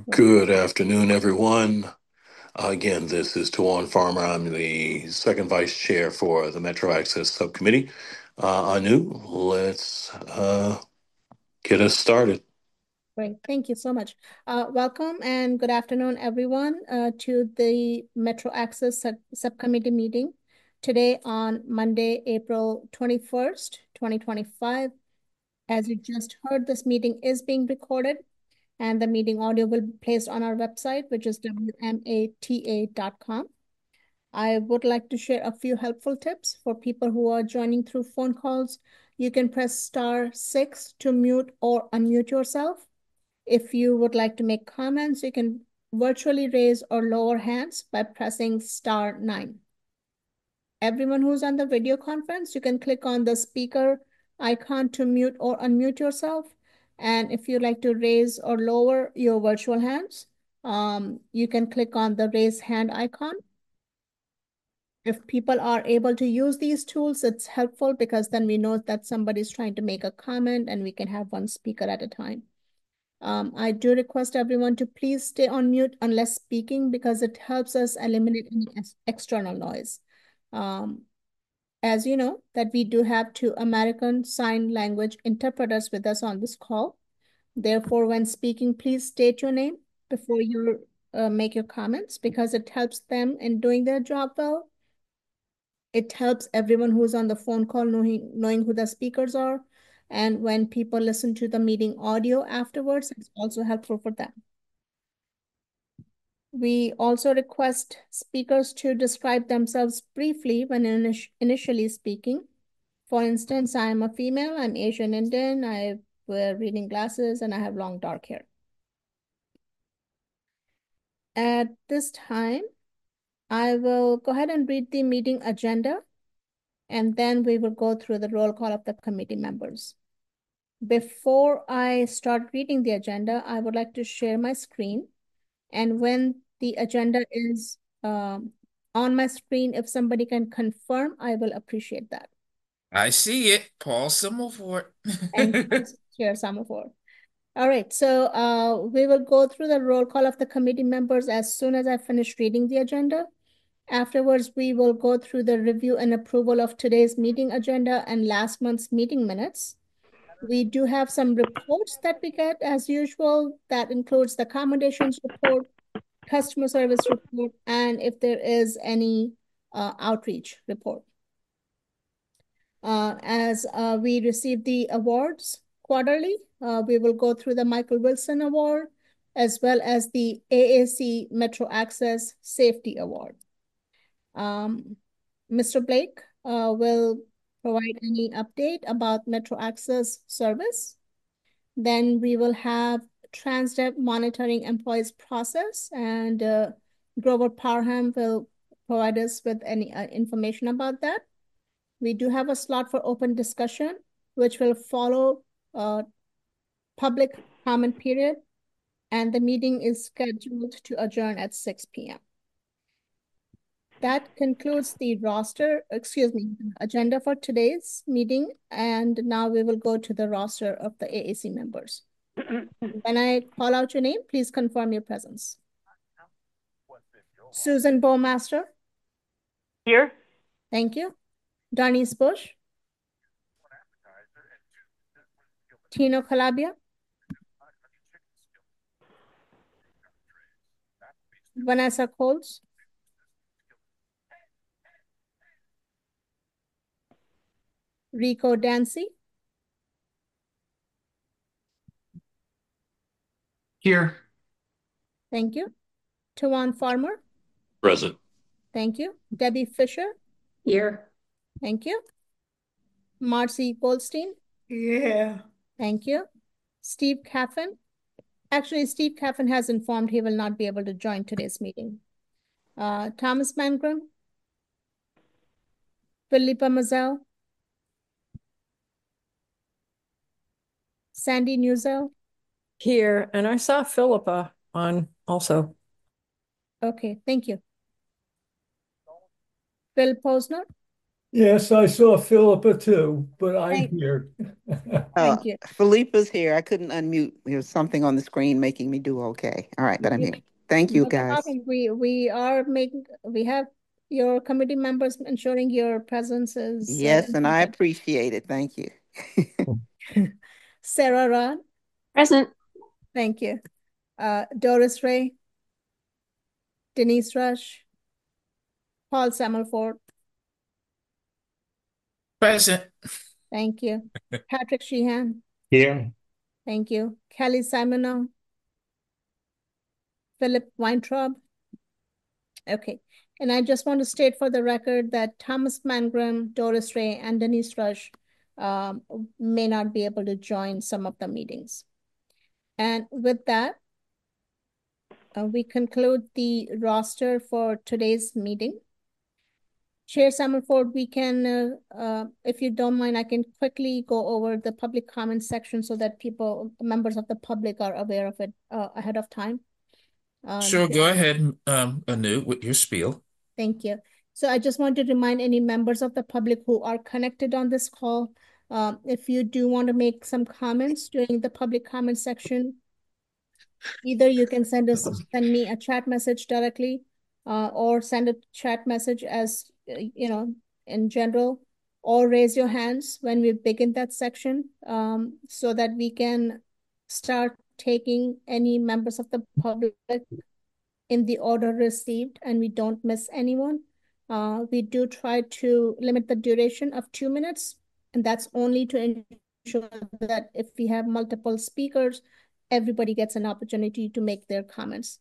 Good afternoon, everyone. Again, this is Tawan Farmer. I'm the second vice chair for the Metro Access Subcommittee. Anu, let's get us started. Great, thank you so much. Welcome and good afternoon, everyone, to the Metro Access Subcommittee meeting today on Monday, April 21st, 2025. As you just heard, this meeting is being recorded and the meeting audio will be placed on our website, which is wmata.com. I would like to share a few helpful tips for people who are joining through phone calls. You can press *6 to mute or unmute yourself. If you would like to make comments, you can virtually raise or lower hands by pressing *9. Everyone who's on the video conference, you can click on the speaker icon to mute or unmute yourself. And if you'd like to raise or lower your virtual hands, you can click on the raise hand icon. If people are able to use these tools, it's helpful because then we know that somebody's trying to make a comment and we can have one speaker at a time. I do request everyone to please stay on mute unless speaking because it helps us eliminate any external noise. Um, as you know, that we do have two American Sign Language interpreters with us on this call. Therefore, when speaking, please state your name before you make your comments because it helps them in doing their job well. It helps everyone who's on the phone call knowing who the speakers are. And when people listen to the meeting audio afterwards, it's also helpful for them. We also request speakers to describe themselves briefly when initially speaking. For instance, I'm a female, I'm Asian Indian, I wear reading glasses, and I have long dark hair. At this time, I will go ahead and read the meeting agenda, and then we will go through the roll call of the committee members. Before I start reading the agenda, I would like to share my screen. And when the agenda is on my screen, if somebody can confirm, I will appreciate that. I see it. Paul Summerford. And share some of our. All right, so we will go through the roll call of the committee members as soon as I finish reading the agenda. Afterwards, we will go through the review and approval of today's meeting agenda and last month's meeting minutes. We do have some reports that we get as usual. That includes the accommodations report, customer service report, and if there is any outreach report. As we receive the awards quarterly, we will go through the Michael Wilson Award as well as the AAC Metro Access Safety Award. Mr. Blake will provide any update about Metro Access service. Then we will have TransDev monitoring employees process and Grover Parham will provide us with any information about that. We do have a slot for open discussion, which will follow public comment period, and the meeting is scheduled to adjourn at 6 p.m. That concludes the agenda for today's meeting, and now we will go to the roster of the AAC members. When I call out your name, please confirm your presence. Susan Bowmaster. Here. Thank you. Darnice Bush. Tino Calabia. Vanessa Coles. Rico Dancy. Here. Thank you. Tawan Farmer. Present. Thank you. Debbie Fisher. Here. Thank you. Marcy Goldstein. Yeah. Thank you. Steve Caffin. Actually, Steve Caffin has informed he will not be able to join today's meeting. Thomas Mangrum. Philippa Mazel. Sandy Newsell. Here. And I saw Philippa on also. Okay, thank you. Phil Posner. Yes, I saw Philippa too, but I'm Thank, here. thank you. Philippa's here. I couldn't unmute. There's something on the screen making me do okay. All right, but I'm You, here. Thank you, not a guys. problem. We have your committee members ensuring your presence is Yes, and I important. appreciate it. Thank you. Sarah Rod, Present. thank you. Doris Ray, Denise Rush, Paul Sammelford, Present. thank you. Patrick Sheehan, Here. thank you. Kelly Simonow, Philip Weintraub. Okay. And I just want to state for the record that Thomas Mangrum, Doris Ray, and Denise Rush um, may not be able to join some of the meetings. And with that, we conclude the roster for today's meeting. Chair Summerford, we can, if you don't mind, I can quickly go over the public comment section so that members of the public are aware of it ahead of time. Sure, go ahead, Anu, with your spiel. Thank you. So I just want to remind any members of the public who are connected on this call, if you do want to make some comments during the public comment section, either you can send me a chat message directly, or send a chat message as in general, or raise your hands when we begin that section, so that we can start taking any members of the public in the order received and we don't miss anyone. We do try to limit the duration of 2 minutes, and that's only to ensure that if we have multiple speakers, everybody gets an opportunity to make their comments.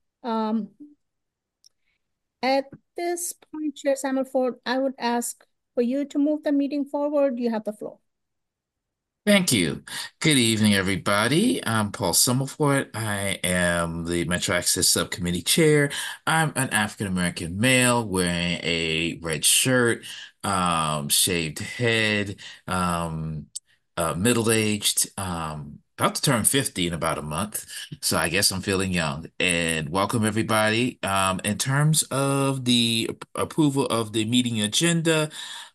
At this point, Chair Samuelford, I would ask for you to move the meeting forward. You have the floor. Thank you. Good evening, everybody. I'm Paul Summerford. I am the Metro Access Subcommittee Chair. I'm an African American male wearing a red shirt, shaved head, middle-aged, about to turn 50 in about a month. So I guess I'm feeling young. And welcome, everybody. In terms of the approval of the meeting agenda,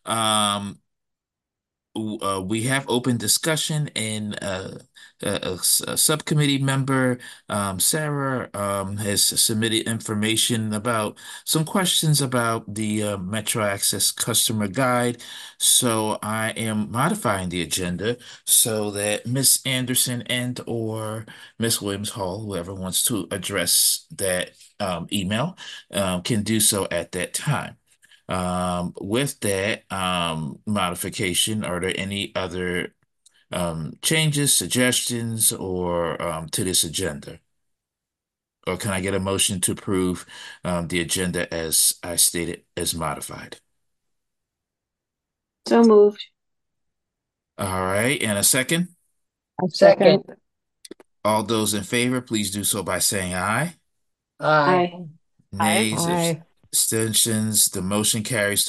we have open discussion and a subcommittee member, Sarah, has submitted information about some questions about the Metro Access customer guide. So I am modifying the agenda so that Miss Anderson and or Miss Williams Hall, whoever wants to address that email, can do so at that time. With that modification, are there any other changes, suggestions, or to this agenda? Or can I get a motion to approve the agenda as I stated as modified? So moved. All right, and a second? I second. All those in favor, please do so by saying aye. Aye. Aye. Nays, Aye. abstentions. The motion carries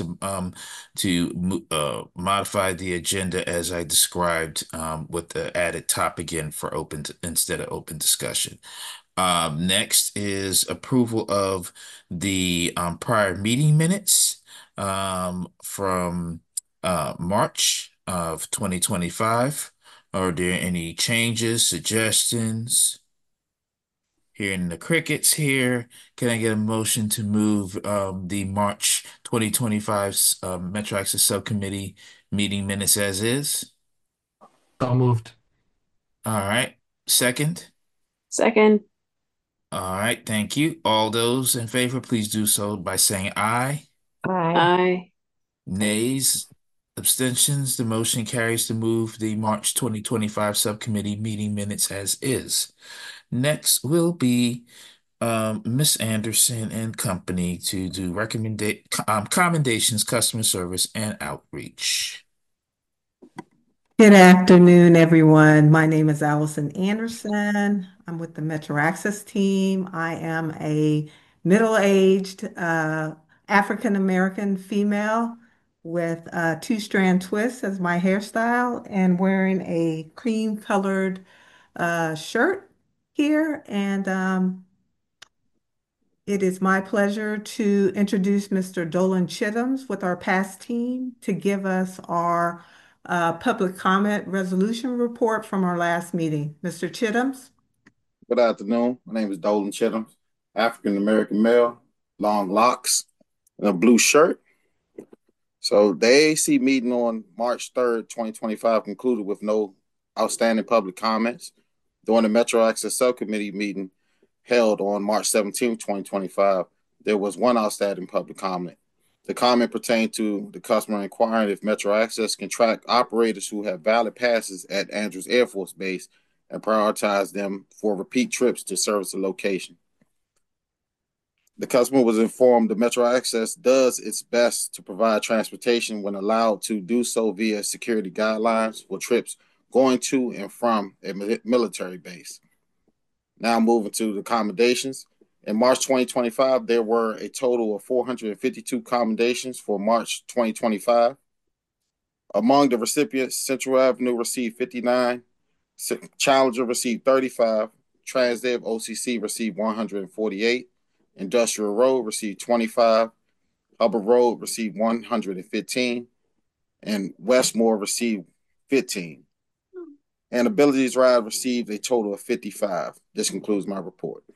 to modify the agenda as I described with the added top again for instead of open discussion. Next is approval of the prior meeting minutes from March of 2025. Are there any changes, suggestions? Hearing the crickets here, can I get a motion to move the March 2025 Metro Access Subcommittee meeting minutes as is? So moved. All right. Second? Second. All right. Thank you. All those in favor, please do so by saying aye. Aye. Aye. Nays, abstentions. The motion carries to move the March 2025 Subcommittee meeting minutes as is. Next will be Miss Anderson and company to do commendations, customer service, and outreach. Good afternoon, everyone. My name is Allison Anderson. I'm with the Metro Access team. I am a middle-aged African American female with two-strand twists as my hairstyle and wearing a cream-colored shirt here. And It is my pleasure to introduce Mr. Dolan Chittums with our past team to give us our public comment resolution report from our last meeting. Mr. Chittums? Good afternoon. My name is Dolan Chittums, African American male, long locks, and a blue shirt. So the AAC meeting on March 3rd, 2025 concluded with no outstanding public comments. During the Metro Access Subcommittee meeting held on March 17th, 2025, there was one outstanding public comment. The comment pertained to the customer inquiring if Metro Access can track operators who have valid passes at Andrews Air Force Base and prioritize them for repeat trips to service the location. The customer was informed that Metro Access does its best to provide transportation when allowed to do so via security guidelines for trips going to and from a military base. Now moving to the commendations. In March 2025, there were a total of 452 commendations for March 2025. Among the recipients, Central Avenue received 59, Challenger received 35, Transdev OCC received 148, Industrial Road received 25, Hubbard Road received 115, and Westmore received 15. And Abilities Ride received a total of 55. This concludes my report.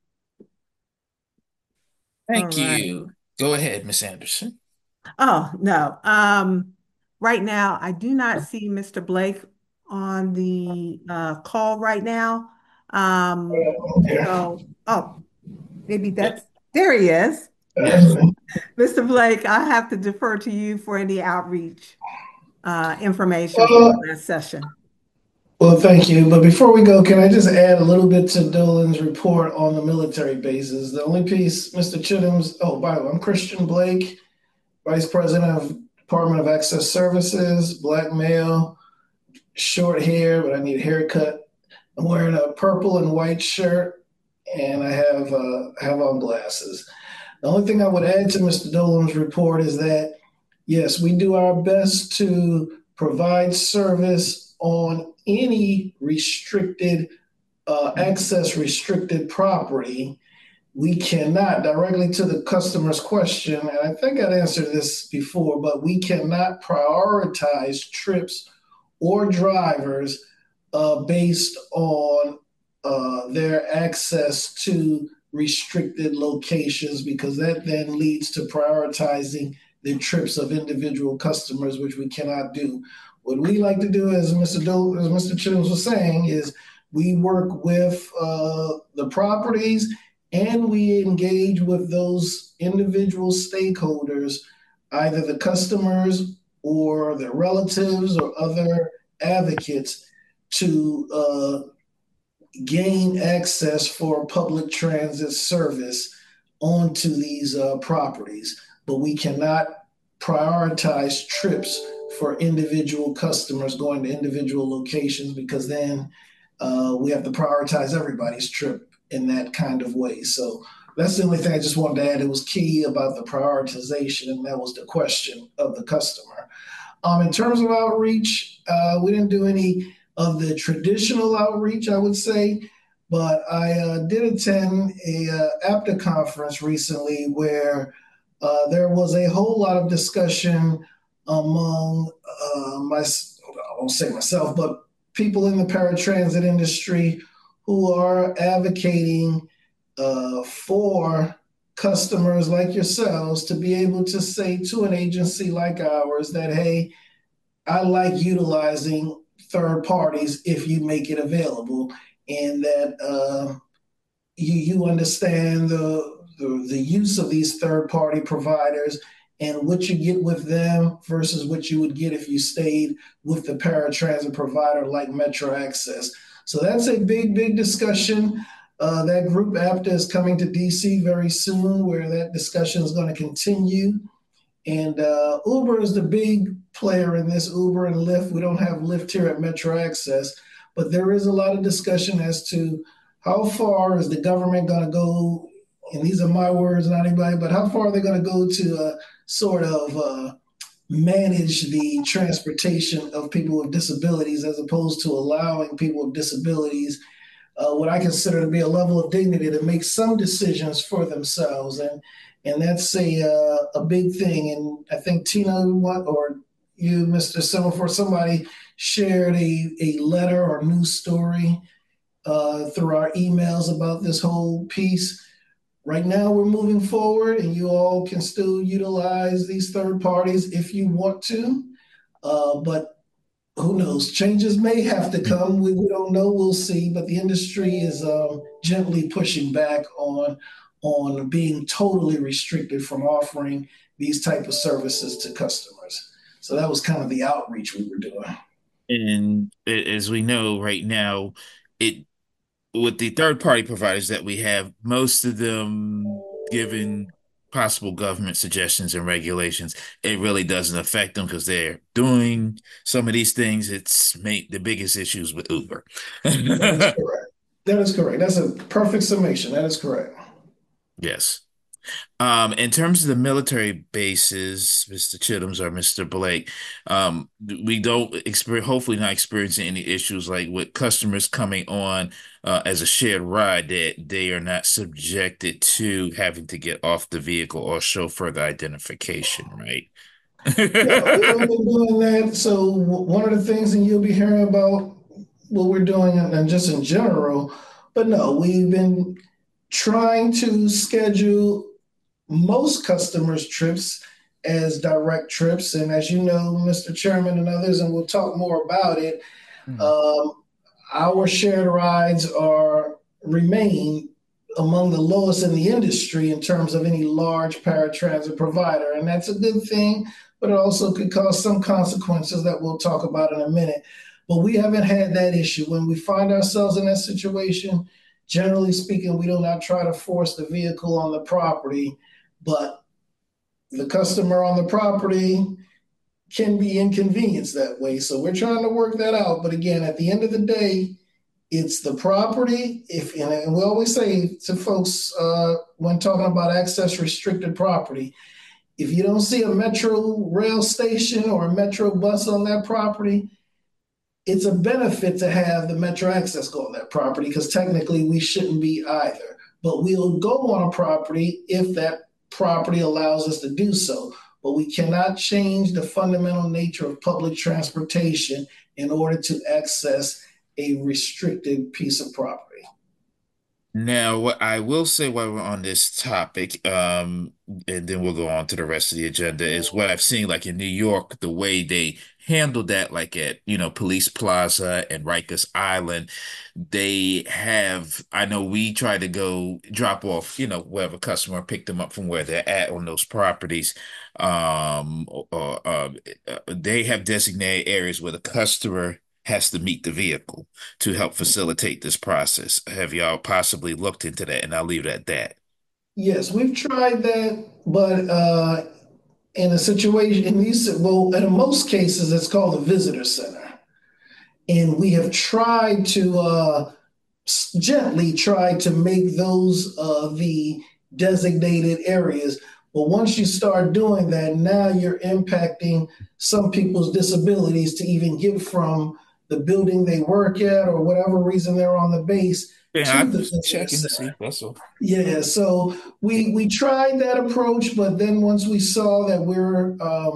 Thank you. Go ahead, Ms. Anderson. Oh, no. Right now, I do not see Mr. Blake on the call right now. Maybe there he is. Mr. Blake, I have to defer to you for any outreach information for that session. Well, thank you. But before we go, can I just add a little bit to Dolan's report on the military bases? The only piece, Mr. Chittums, by the way, I'm Christian Blake, Vice President of Department of Access Services, black male, short hair, but I need a haircut. I'm wearing a purple and white shirt, and I have on glasses. The only thing I would add to Mr. Dolan's report is that, yes, we do our best to provide service on any restricted, access restricted property. We cannot, directly to the customer's question, and I think I'd answered this before, but we cannot prioritize trips or drivers based on their access to restricted locations, because that then leads to prioritizing the trips of individual customers, which we cannot do. What we like to do, as Mr. Chittums was saying, is we work with the properties and we engage with those individual stakeholders, either the customers or their relatives or other advocates, to gain access for public transit service onto these properties. But we cannot prioritize trips for individual customers going to individual locations, because then we have to prioritize everybody's trip in that kind of way. So that's the only thing I just wanted to add. It was key about the prioritization, and that was the question of the customer. In terms of outreach, we didn't do any of the traditional outreach, I would say, but I did attend a APTA conference recently where there was a whole lot of discussion among I won't say myself, but people in the paratransit industry who are advocating for customers like yourselves to be able to say to an agency like ours that, hey, I like utilizing third parties if you make it available, and that you understand the use of these third party providers and what you get with them versus what you would get if you stayed with the paratransit provider like Metro Access. So that's a big discussion. That group APTA is coming to DC very soon, where that discussion is going to continue. And Uber is the big player in this, Uber and Lyft. We don't have Lyft here at Metro Access, but there is a lot of discussion as to how far is the government going to go, and these are my words, not anybody, but how far are they going to go to sort of manage the transportation of people with disabilities, as opposed to allowing people with disabilities what I consider to be a level of dignity to make some decisions for themselves, and that's a big thing. And I think Tina, or you, Mr. Semaphore, somebody shared a letter or news story through our emails about this whole piece. Right now, we're moving forward, and you all can still utilize these third parties if you want to. But who knows? Changes may have to come. We don't know. We'll see. But the industry is gently pushing back on being totally restricted from offering these type of services to customers. So that was kind of the outreach we were doing. And as we know right now, it with the third party providers that we have, most of them giving possible government suggestions and regulations, it really doesn't affect them because they're doing some of these things. It's made the biggest issues with Uber. That is correct. That is correct. That's a perfect summation. That is correct. Yes. In terms of the military bases, Mr. Chittums or Mr. Blake, we don't experience, hopefully not experiencing any issues like with customers coming on as a shared ride that they are not subjected to having to get off the vehicle or show further identification, right? No, we haven't been doing that. So one of the things, and you'll be hearing about what we're doing and just in general, but no, we've been trying to schedule most customers' trips as direct trips. And as you know, Mr. Chairman and others, and we'll talk more about it, our shared rides remain among the lowest in the industry in terms of any large paratransit provider. And that's a good thing, but it also could cause some consequences that we'll talk about in a minute. But we haven't had that issue. When we find ourselves in that situation, generally speaking, we do not try to force the vehicle on the property, but the customer on the property can be inconvenienced that way. So we're trying to work that out. But again, at the end of the day, it's the property. And we always say to folks when talking about access restricted property, if you don't see a metro rail station or a metro bus on that property, it's a benefit to have the metro access go on that property because technically we shouldn't be either. But we'll go on a property if that property allows us to do so. But we cannot change the fundamental nature of public transportation in order to access a restricted piece of property. Now, what I will say while we're on this topic, and then we'll go on to the rest of the agenda, is what I've seen like in New York, the way they handled that, like at, Police Plaza and Rikers Island, they have, I know we try to go drop off, wherever customer pick them up from where they're at on those properties. They have designated areas where the customer has to meet the vehicle to help facilitate this process. Have y'all possibly looked into that? And I'll leave it at that. Yes, we've tried that, but in a situation, in most cases, it's called a visitor center. And we have tried to gently try to make those the designated areas. But once you start doing that, now you're impacting some people's disabilities to even get from the building they work at or whatever reason they're on the base Yeah, to I'm the just visitor checking to see. center. That's all. Yeah, so we tried that approach, but then once we saw that we're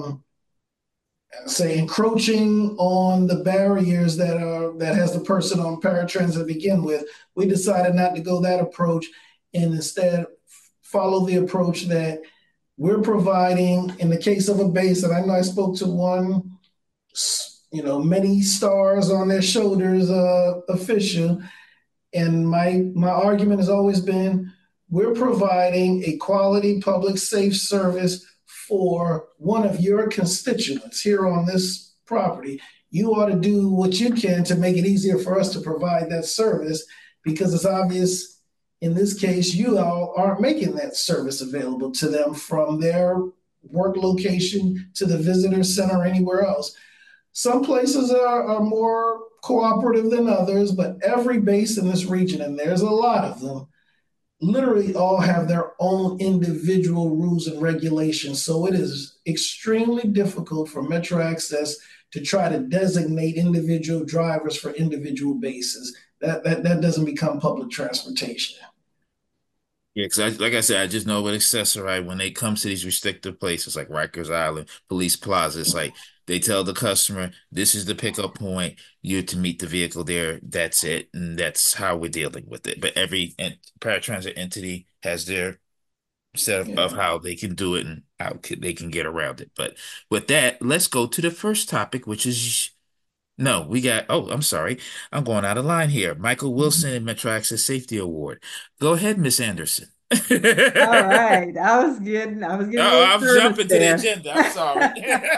say encroaching on the barriers that has the person on paratransit to begin with, we decided not to go that approach and instead follow the approach that we're providing in the case of a base. And I know I spoke to one, many stars on their shoulders official. And my argument has always been, we're providing a quality public safe service for one of your constituents here on this property. You ought to do what you can to make it easier for us to provide that service because it's obvious in this case, you all aren't making that service available to them from their work location to the visitor center or anywhere else. Some places are more cooperative than others, but every base in this region, and there's a lot of them, literally all have their own individual rules and regulations. So it is extremely difficult for Metro Access to try to designate individual drivers for individual bases. that doesn't become public transportation. Yeah, because like I said, I just know with Accessorite, when they come to these restricted places like Rikers Island, Police Plaza, it's like they tell the customer, this is the pickup point, you're to meet the vehicle there, that's it, and that's how we're dealing with it. But every paratransit entity has their set of how they can do it and how they can get around it. But with that, let's go to the first topic, which is no, we got, oh, I'm sorry. I'm going out of line here. Michael Wilson and Metro Access Safety Award. Go ahead, Miss Anderson. All right. I was getting a little I'm nervous jumping to the there. agenda. I'm sorry.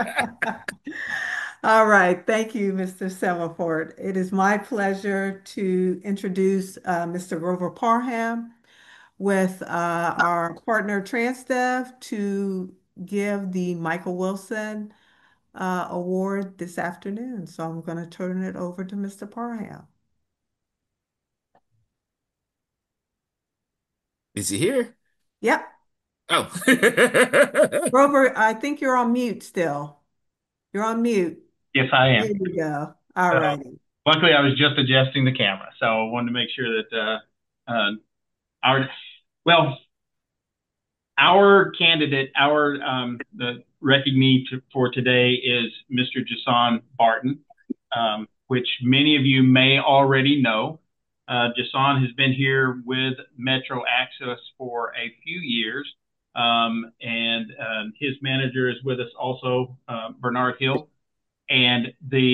All right. Thank you, Mr. Severford. It is my pleasure to introduce Mr. Grover Parham with our partner Transdev to give the Michael Wilson award this afternoon. So I'm going to turn it over to Mr. Parham. Is he here? Yep. Oh. Grover, I think you're on mute still. You're on mute. Yes, I am. There you go. All righty. Luckily, I was just adjusting the camera, so I wanted to make sure that our candidate, the recognition for today is Mr. Jason Barton, which many of you may already know. Jason has been here with Metro Access for a few years, and his manager is with us also, Bernard Hill. And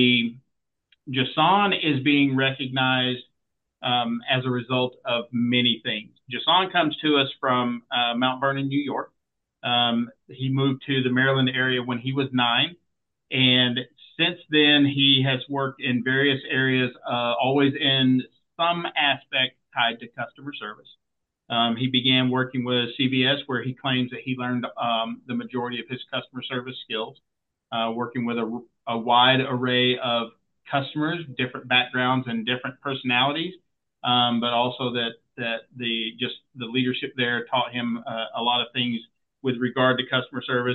Jason is being recognized as a result of many things. Jason comes to us from Mount Vernon, New York. He moved to the Maryland area when he was 9. And since then, he has worked in various areas, always in some aspect tied to customer service. He began working with CVS, where he claims that he learned the majority of his customer service skills, working with a wide array of customers, different backgrounds and different personalities, but also that the leadership there taught him a lot of things with regard to customer service.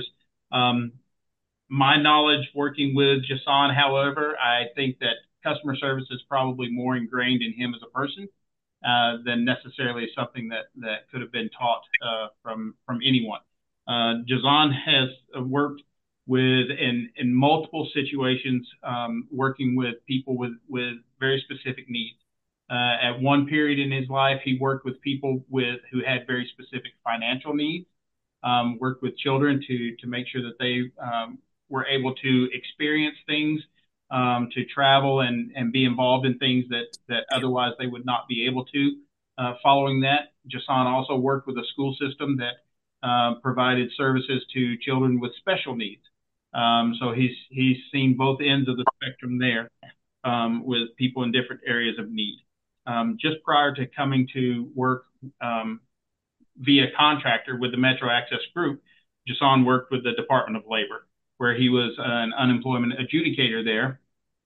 My knowledge working with Jason, however, I think that customer service is probably more ingrained in him as a person than necessarily something that could have been taught from anyone. Jason has worked in multiple situations, working with people with very specific needs. At one period in his life, he worked with people who had very specific financial needs, worked with children to make sure that they were able to experience things, to travel and be involved in things that otherwise they would not be able to. Following that, Jason also worked with a school system that provided services to children with special needs. So he's seen both ends of the spectrum there, with people in different areas of need. Just prior to coming to work via contractor with the Metro Access Group, Jason worked with the Department of Labor, where he was an unemployment adjudicator there,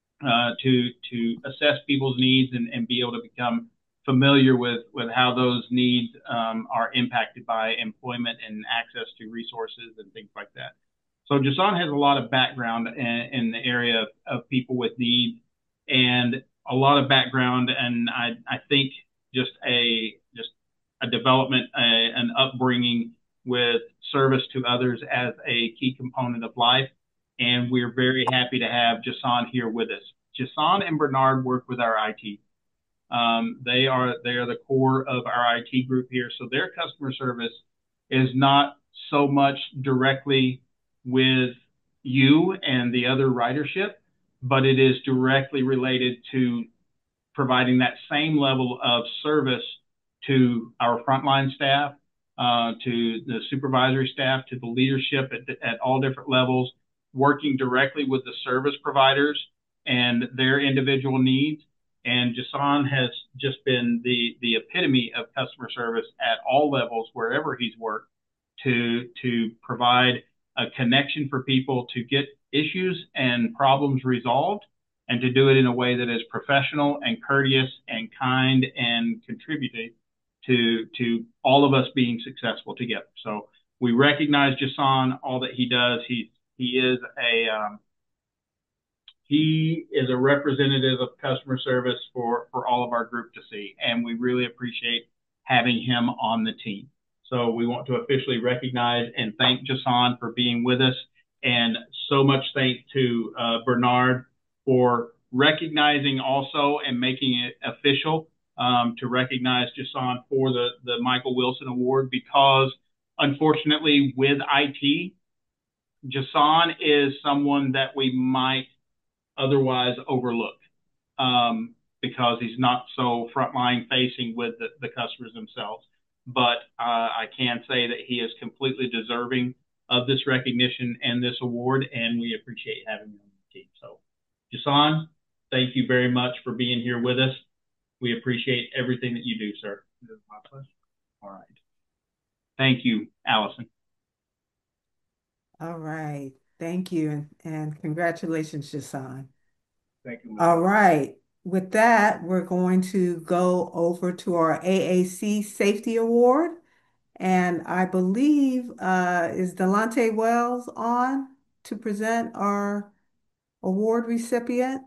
to assess people's needs and be able to become familiar with how those needs are impacted by employment and access to resources and things like that. So Jason has a lot of background in the area of people with needs, and a lot of background, and I think just a development, an upbringing with service to others as a key component of life. And we're very happy to have Jason here with us. Jason and Bernard work with our IT. They are the core of our IT group here. So their customer service is not so much directly with you and the other ridership, but it is directly related to providing that same level of service to our frontline staff, to the supervisory staff, to the leadership at all different levels, working directly with the service providers and their individual needs. And Jason has just been the epitome of customer service at all levels, wherever he's worked, to provide a connection for people to get issues and problems resolved, and to do it in a way that is professional and courteous and kind and contributing to all of us being successful together. So we recognize Jason, all that he does. He is he is a representative of customer service for all of our group to see, and we really appreciate having him on the team. So we want to officially recognize and thank Jason for being with us, and so much thanks to Bernard for recognizing also and making it official to recognize Jason for the Michael Wilson Award, because unfortunately with IT, Jason is someone that we might otherwise overlook because he's not so frontline facing with the customers themselves. But I can say that he is completely deserving of this recognition and this award, and we appreciate having him on the team. So, Jason, thank you very much for being here with us. We appreciate everything that you do, sir. My pleasure. All right. Thank you, Allison. All right. Thank you. And congratulations, Jason. Thank you. All right. With that, we're going to go over to our AAC Safety Award. And I believe, is Delonte Wells on to present our award recipient?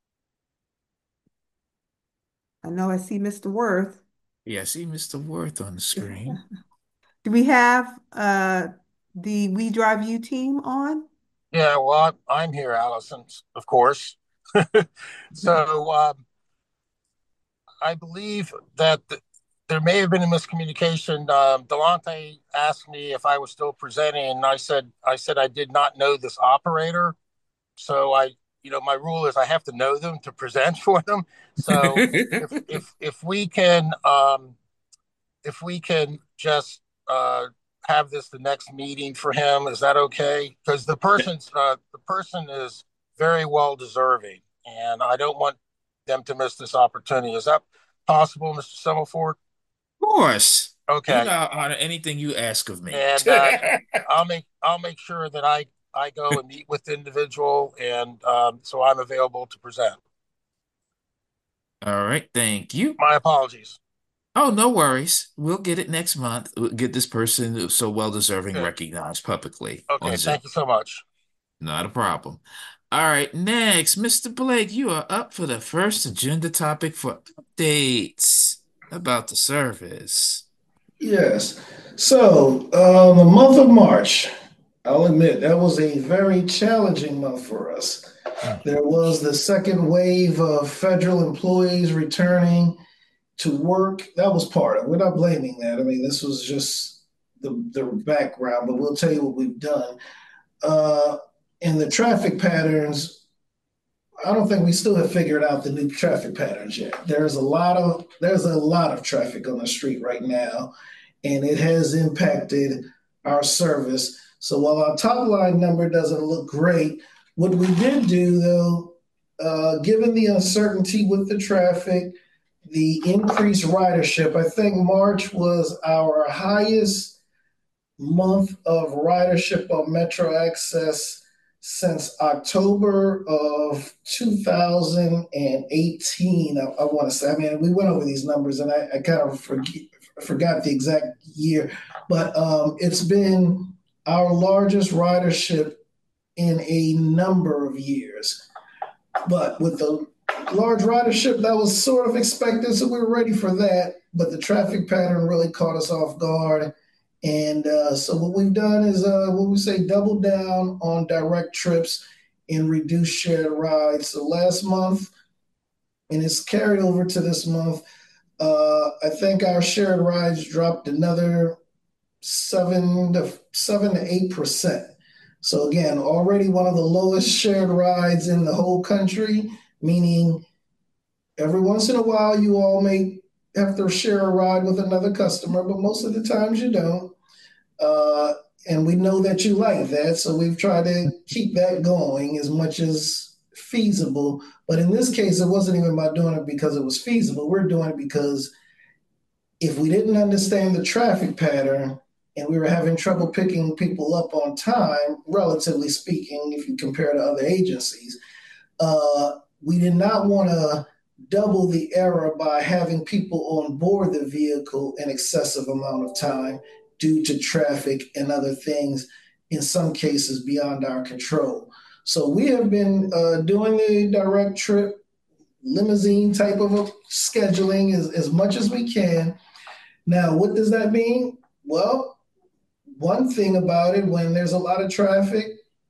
I know I see Mr. Worth. Yeah, I see Mr. Worth on the screen. Do we have the We Drive You team on? Yeah, well, I'm here, Allison, of course. So I believe that there may have been a miscommunication. Delonte asked me if I was still presenting, and I said I did not know this operator. So my rule is I have to know them to present for them. So if we can just have this the next meeting for him, is that okay? Because the person is very well deserving, and I don't want them to miss this opportunity. Is that possible, Mr. Semmelford? Of course. Okay. You know, I'll honor anything you ask of me. And I'll make sure that I go and meet with the individual, and so I'm available to present. All right, thank you. My apologies. Oh, no worries. We'll get it next month. We'll get this person who's so well-deserving Good. recognized publicly Okay, on Zoom. thank you so much. Not a problem. All right, next, Mr. Blake, you are up for the first agenda topic for updates about the service. Yes. So, the month of March, I'll admit that was a very challenging month for us. There was the second wave of federal employees returning to work. That was part of it. We're not blaming that. I mean, this was just the background, but we'll tell you what we've done. And the traffic patterns, I don't think we still have figured out the new traffic patterns yet. There's a lot of traffic on the street right now, and it has impacted our service. So while our top line number doesn't look great, what we did do though, given the uncertainty with the traffic, the increased ridership, I think March was our highest month of ridership on Metro Access since October of 2018. I want to say, I mean, we went over these numbers and I kind of forgot the exact year, but it's been our largest ridership in a number of years. But with the large ridership, that was sort of expected, so we were ready for that. But the traffic pattern really caught us off guard. And so what we've done is what we say double down on direct trips and reduce shared rides. So last month, and it's carried over to this month, I think our shared rides dropped another 7 to 8%. So again, already one of the lowest shared rides in the whole country, meaning every once in a while you all may have to share a ride with another customer, but most of the times you don't. And we know that you like that, so we've tried to keep that going as much as feasible. But in this case, it wasn't even about doing it because it was feasible. We're doing it because if we didn't understand the traffic pattern and we were having trouble picking people up on time, relatively speaking, if you compare to other agencies, we did not want to double the error by having people on board the vehicle an excessive amount of time due to traffic and other things, in some cases beyond our control. So we have been doing the direct trip limousine type of a scheduling as much as we can. Now, what does that mean? Well, one thing about it, when there's a lot of traffic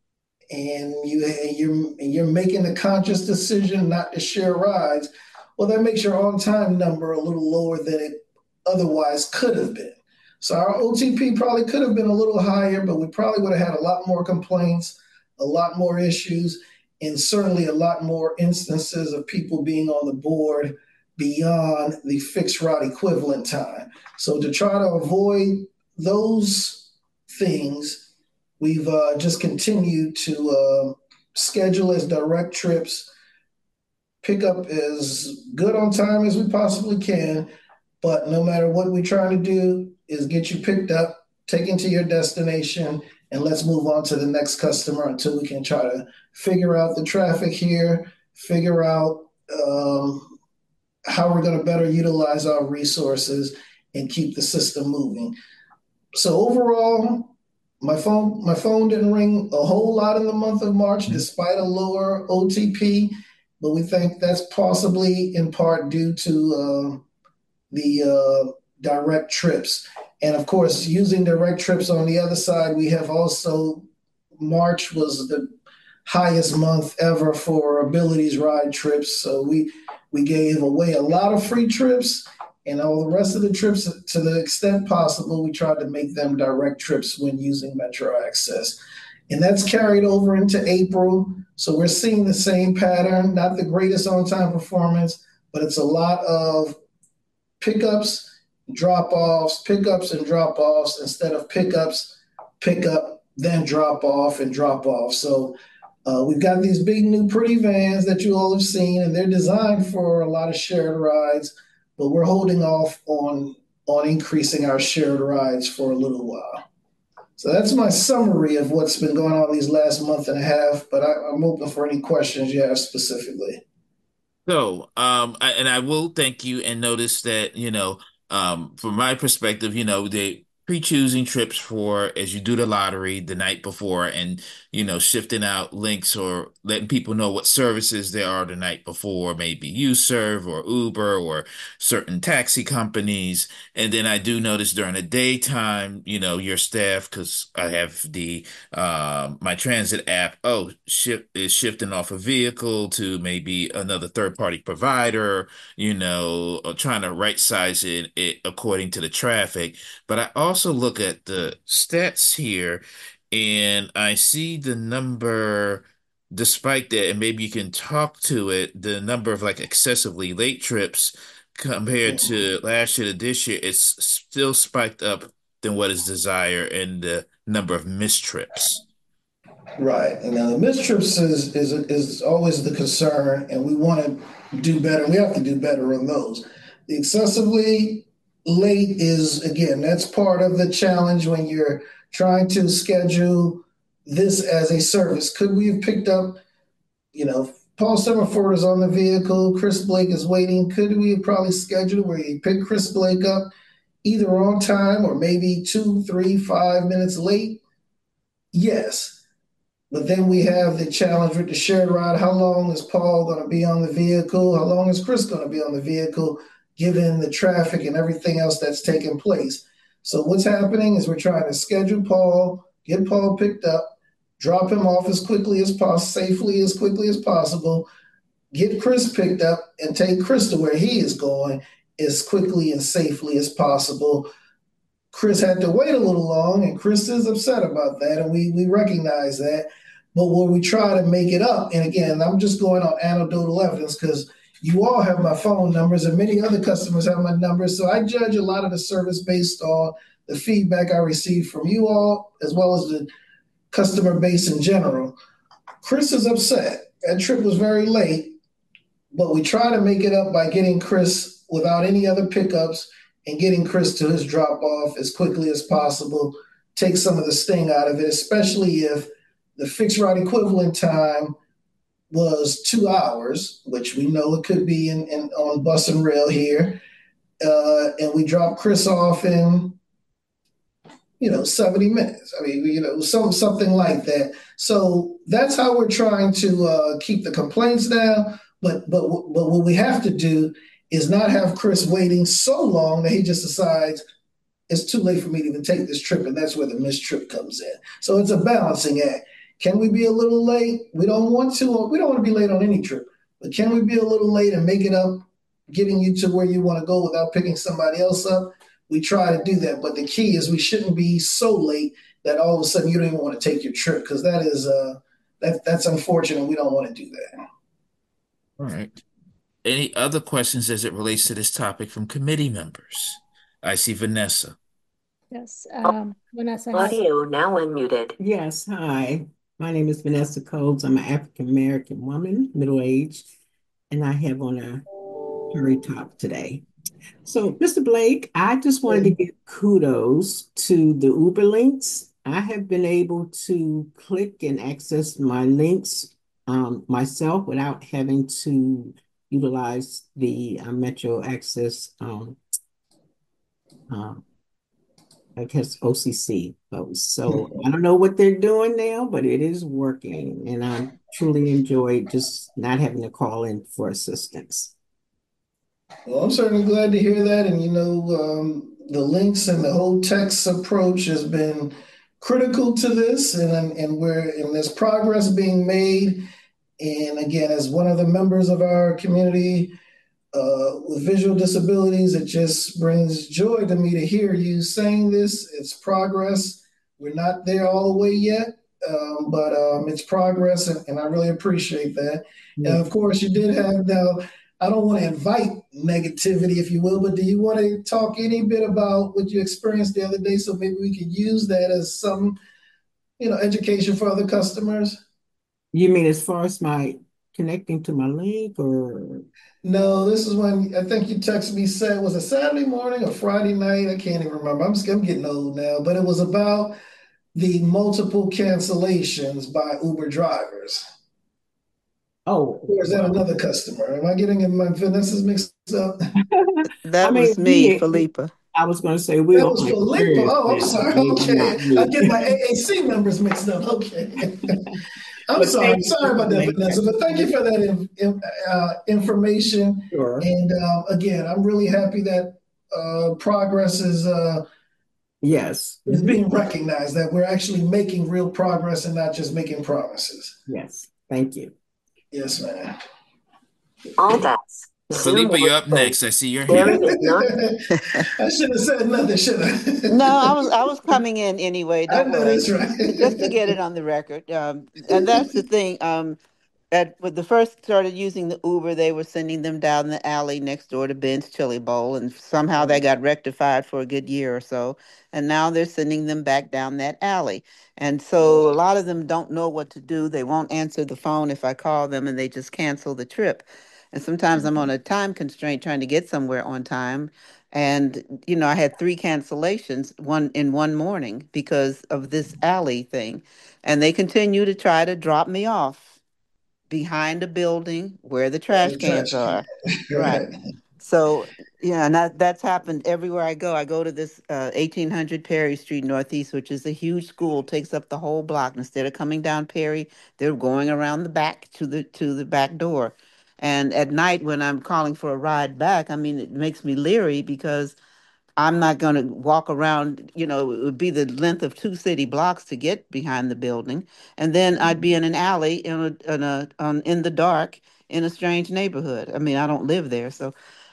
and you're making the conscious decision not to share rides, well, that makes your on-time number a little lower than it otherwise could have been. So our OTP probably could have been a little higher, but we probably would have had a lot more complaints, a lot more issues, and certainly a lot more instances of people being on the board beyond the fixed route equivalent time. So to try to avoid those things, we've just continued to schedule as direct trips, pick up as good on time as we possibly can. But no matter what we're trying to do is get you picked up, taken to your destination, and let's move on to the next customer until we can try to figure out the traffic here, figure out how we're going to better utilize our resources and keep the system moving. So overall, my phone didn't ring a whole lot in the month of March, despite a lower OTP, but we think that's possibly in part due to the direct trips. And of course, using direct trips on the other side, we have also, March was the highest month ever for Abilities Ride trips. So we gave away a lot of free trips, and all the rest of the trips, to the extent possible, we tried to make them direct trips when using Metro Access. And that's carried over into April. So we're seeing the same pattern, not the greatest on-time performance, but it's a lot of pickups, drop-offs, pickups and drop-offs instead of pickups, pickup, then drop-off and drop-off. So we've got these big new pretty vans that you all have seen, and they're designed for a lot of shared rides, but we're holding off on increasing our shared rides for a little while. So that's my summary of what's been going on these last month and a half, but I'm open for any questions you have specifically. So, I will thank you and notice that, from my perspective, they pre-choosing trips for as you do the lottery the night before and, shifting out links or letting people know what services there are the night before, maybe YouServe or Uber or certain taxi companies. And then I do notice during the daytime, your staff, because I have my transit app, is shifting off a vehicle to maybe another third-party provider, or trying to right size it according to the traffic. But I also look at the stats here and I see the number, despite that, and maybe you can talk to it, the number of like excessively late trips compared to last year to this year, it's still spiked up than what is desired and the number of missed trips. Right. And the missed trips is always the concern, and we want to do better. We have to do better on those. The excessively late is, again, that's part of the challenge when you're trying to schedule this as a service. Could we have picked up, Paul Summerford is on the vehicle, Chris Blake is waiting. Could we have probably scheduled where you pick Chris Blake up either on time or maybe 2, 3, 5 minutes late? Yes. But then we have the challenge with the shared ride. How long is Paul going to be on the vehicle? How long is Chris going to be on the vehicle, given the traffic and everything else that's taking place? So what's happening is we're trying to schedule Paul, get Paul picked up, drop him off as quickly as possible, safely as quickly as possible, get Chris picked up, and take Chris to where he is going as quickly and safely as possible. Chris had to wait a little long, and Chris is upset about that, and we recognize that. But when we try to make it up, and again, I'm just going on anecdotal evidence because you all have my phone numbers and many other customers have my numbers. So I judge a lot of the service based on the feedback I receive from you all, as well as the customer base in general. Chris is upset. That trip was very late, but we try to make it up by getting Chris without any other pickups and getting Chris to his drop-off as quickly as possible, take some of the sting out of it, especially if the fixed route equivalent time was 2 hours, which we know it could be on bus and rail here. And we drop Chris off in 70 minutes. I mean, something like that. So that's how we're trying to keep the complaints down. But what we have to do is not have Chris waiting so long that he just decides it's too late for me to even take this trip, and that's where the missed trip comes in. So it's a balancing act. Can we be a little late? We don't want to. We don't want to be late on any trip, but can we be a little late and make it up, getting you to where you want to go without picking somebody else up? We try to do that, but the key is we shouldn't be so late that all of a sudden you don't even want to take your trip, because that's unfortunate. We don't want to do that. All right. Any other questions as it relates to this topic from committee members? I see Vanessa. Yes, Vanessa has. Audio now unmuted. Yes, hi. My name is Vanessa Coles. I'm an African American woman, middle-aged, and I have on a hurry top today. So, Mr. Blake, I just wanted to give kudos to the Uber links. I have been able to click and access my links myself without having to utilize the Metro Access, I guess, OCC folks. So I don't know what they're doing now, but it is working. And I truly enjoyed just not having to call in for assistance. Well, I'm certainly glad to hear that. And, the links and the whole text approach has been critical to this. And there's progress being made. And again, as one of the members of our community with visual disabilities, it just brings joy to me to hear you saying this. It's progress. We're not there all the way yet, but it's progress, and I really appreciate that. And of course, you did have now. I don't want to invite negativity, if you will, but do you want to talk any bit about what you experienced the other day, so maybe we could use that as some, education for other customers? You mean as far as my connecting to my link, or? No, this is when I think you texted me, said, was it Saturday morning or Friday night? I can't even remember. I'm getting old now, but it was about the multiple cancellations by Uber drivers. Oh, or is that another customer? Am I getting my Vanessa's mixed up? That was me, Philippa. I was going to say we. That was Philippa. Oh, I'm sorry. Okay, I get my AAC members mixed up. Okay. I'm sorry about that, Vanessa, but thank you for that information. Sure. And again, I'm really happy that progress is being recognized, that we're actually making real progress and not just making promises. Yes, thank you. Yes, ma'am. All that's. Philippa, you're up next. I see your hand. I should have said nothing, should I? No, I was coming in anyway. Don't worry. That's right. Just to get it on the record. And that's the thing. When they first started using the Uber, they were sending them down the alley next door to Ben's Chili Bowl, and somehow that got rectified for a good year or so. And now they're sending them back down that alley. And so a lot of them don't know what to do. They won't answer the phone if I call them, and they just cancel the trip. And sometimes I'm on a time constraint trying to get somewhere on time. And, I had 3 cancellations one morning because of this alley thing. And they continue to try to drop me off behind a building where the trash cans are. Right. So, and that's happened everywhere I go. I go to this 1800 Perry Street Northeast, which is a huge school, takes up the whole block. Instead of coming down Perry, they're going around the back to the back door. And at night when I'm calling for a ride back, it makes me leery because I'm not going to walk around, it would be the length of 2 city blocks to get behind the building. And then I'd be in an alley in the dark in a strange neighborhood. I don't live there. So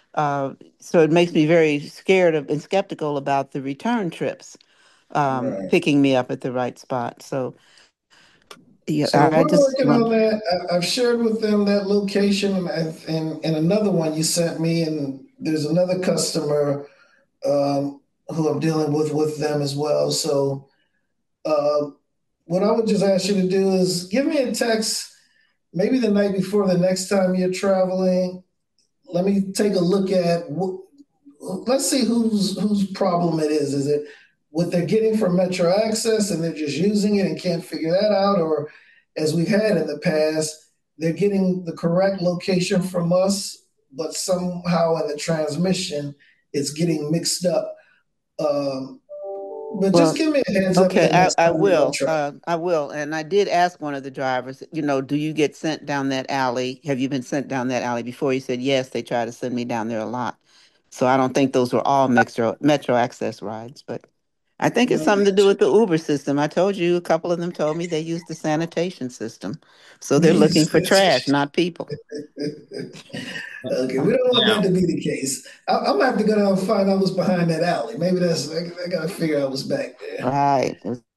it makes me very scared and skeptical about the return trips, picking me up at the right spot. So, yeah, so we're working on that. I've shared with them that location and another one you sent me, and there's another customer who I'm dealing with them as well. So what I would just ask you to do is give me a text maybe the night before the next time you're traveling. Let me take a look at let's see whose problem it is. Is it what they're getting from Metro Access and they're just using it and can't figure that out? Or as we've had in the past, they're getting the correct location from us, but somehow in the transmission, it's getting mixed up But just give me a heads up okay, that next I time you go will. try. I will. And I did ask one of the drivers, do you get sent down that alley? Have you been sent down that alley before? He said, yes, they try to send me down there a lot. So I don't think those were all Metro Access rides, but I think it's something to do with the Uber system. I told you, a couple of them told me they use the sanitation system. So they're looking for trash, not people. Okay, we don't want that to be the case. I'm gonna have to go down and find out what's behind that alley. Maybe I gotta figure out what's back there. Right.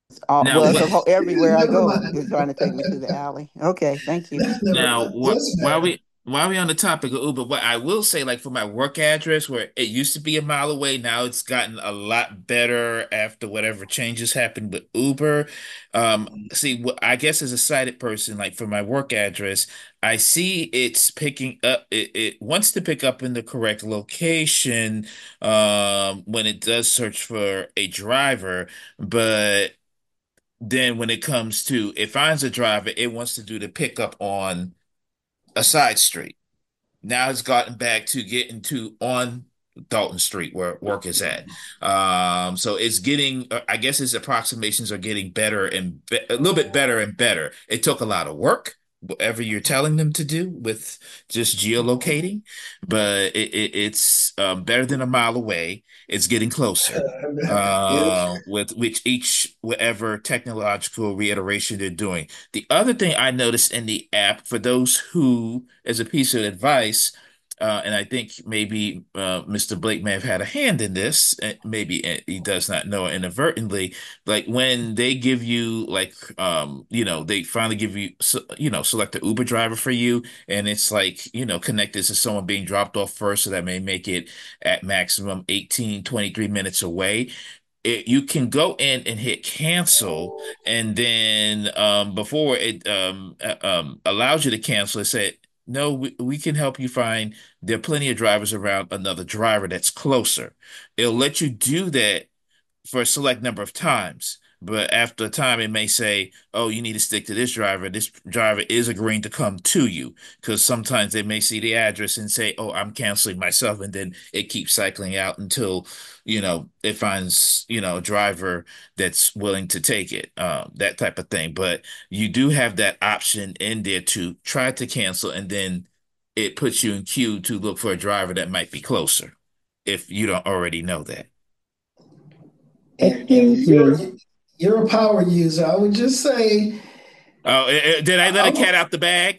Everywhere I go, they're trying to take me to the alley. Okay, thank you. Now, Yes, ma'am. while we on the topic of Uber, what I will say, like for my work address, where it used to be a mile away, now it's gotten a lot better after whatever changes happened with Uber. See, I guess as a sighted person, like for my work address, I see it's picking up. It wants to pick up in the correct location when it does search for a driver, but then when it comes to it finds a driver, it wants to do the pickup on a side street. Now it's gotten back to getting to on Dalton Street where work is at. So it's getting, I guess its approximations are getting better and a little bit better and better. It took a lot of work, whatever you're telling them to do with just geolocating, but it's better than a mile away. It's getting closer. With which each whatever technological reiteration they're doing. The other thing I noticed in the app for those who, as a piece of advice, and I think maybe Mr. Blake may have had a hand in this. Maybe he does not know inadvertently. Like when they give you, like, they finally give you, select the Uber driver for you, and it's like, connected to someone being dropped off first, so that may make it at maximum 18, 23 minutes away. You can go in and hit cancel, and then before it allows you to cancel, it said, no, we can help you find. There are plenty of drivers around another driver that's closer. It'll let you do that for a select number of times. But after a time, it may say, oh, you need to stick to this driver. This driver is agreeing to come to you. Because sometimes they may see the address and say, oh, I'm canceling myself. And then it keeps cycling out until, it finds, a driver that's willing to take it, that type of thing. But you do have that option in there to try to cancel. And then it puts you in queue to look for a driver that might be closer if you don't already know that. And you're a power user. I would just say. Oh, did I let a cat out the bag?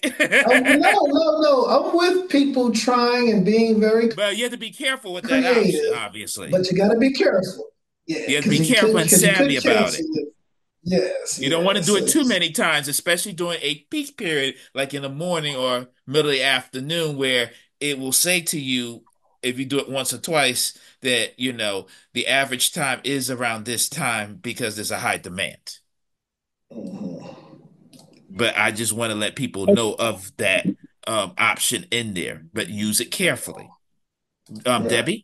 No. I'm with people trying and being very Well, you have to be careful with creative, that option, obviously. But you got to be careful. Yeah, you have to be careful and savvy about it. Yes. You don't want to do it too many times, especially during a peak period, like in the morning or middle of the afternoon, where it will say to you, if you do it once or twice, that, the average time is around this time because there's a high demand. But I just want to let people know of that option in there, but use it carefully. Debbie?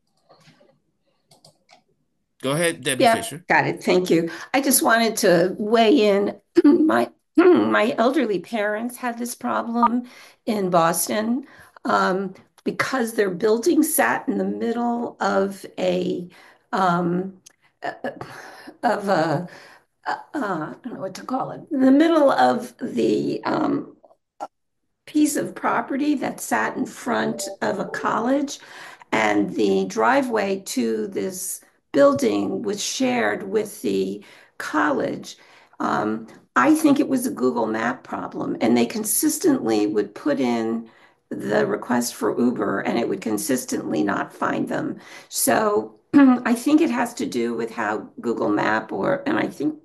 Go ahead, Debbie Fisher. Got it. Thank you. I just wanted to weigh in. My elderly parents had this problem in Boston because their building sat in the middle of I don't know what to call it, in the middle of the piece of property that sat in front of a college, and the driveway to this building was shared with the college. I think it was a Google Map problem, and they consistently would put in the request for Uber, and it would consistently not find them. So I think it has to do with how Google Map, and I think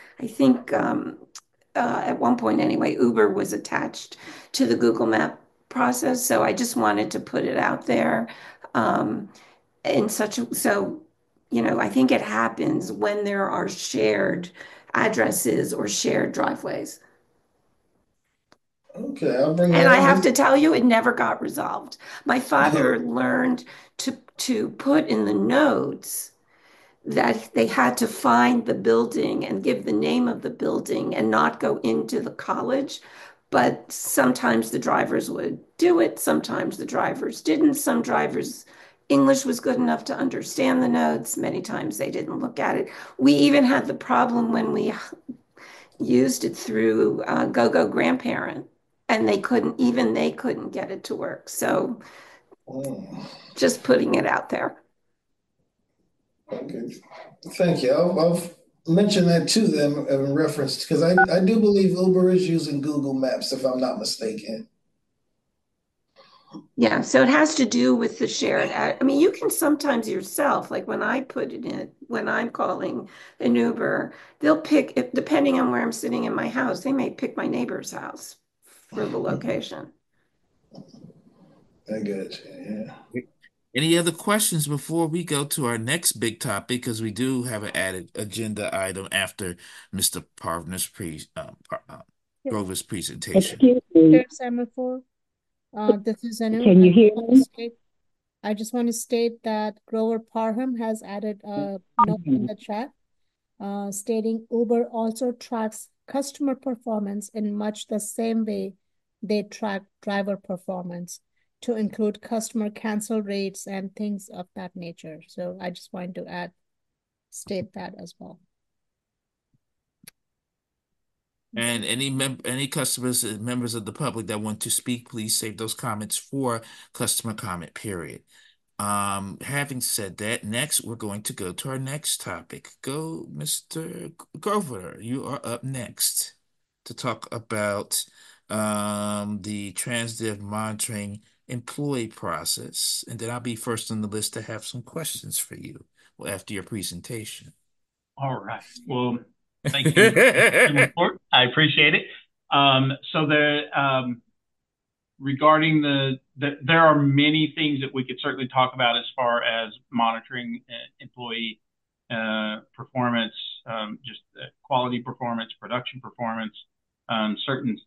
at one point anyway, Uber was attached to the Google Map process. So I just wanted to put it out there. I think it happens when there are shared addresses or shared driveways. Okay, I'll bring that And I up. have to tell you, it never got resolved. My father learned to put in the notes that they had to find the building and give the name of the building and not go into the college. But sometimes the drivers would do it. Sometimes the drivers didn't. Some drivers English was good enough to understand the notes. Many times they didn't look at it. We even had the problem when we used it through GoGo Grandparent, and they couldn't get it to work. So just putting it out there. Okay, thank you. I'll mention that to them in reference, because I do believe Uber is using Google Maps, if I'm not mistaken. Yeah, so it has to do with the shared. I mean, you can sometimes yourself, like when I put it in, when I'm calling an Uber, they'll pick, depending on where I'm sitting in my house, they may pick my neighbor's house for the location. I get you, yeah. Any other questions before we go to our next big topic? Because we do have an added agenda item after Mr. Grover's presentation. Excuse me. Chair Semaphore, this is Anu. Can you hear me? I just want to state that Grover Parham has added a note in the chat stating Uber also tracks customer performance in much the same way they track driver performance, to include customer cancel rates and things of that nature. So I just wanted to state that as well. And any customers and members of the public that want to speak, please save those comments for customer comment period. Having said that, next we're going to go to our next topic. Go, Mr. Grover. You are up next to talk about the TransDev monitoring employee process, and then I'll be first on the list to have some questions for you after your presentation. All right. Well, thank you. I appreciate it. So regarding there are many things that we could certainly talk about as far as monitoring employee performance, just quality performance, production performance, certain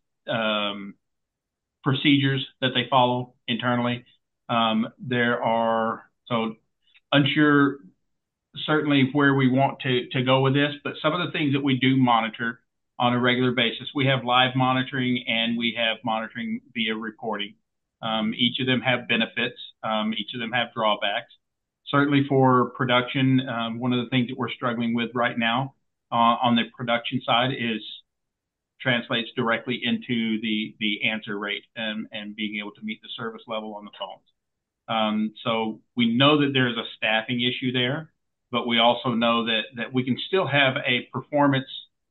procedures that they follow internally. There are, so unsure certainly where we want to go with this, but some of the things that we do monitor on a regular basis, we have live monitoring and we have monitoring via reporting. Each of them have benefits. Each of them have drawbacks. Certainly for production, one of the things that we're struggling with right now on the production side is translates directly into the answer rate and being able to meet the service level on the phones. So we know that there's a staffing issue there, but we also know that we can still have a performance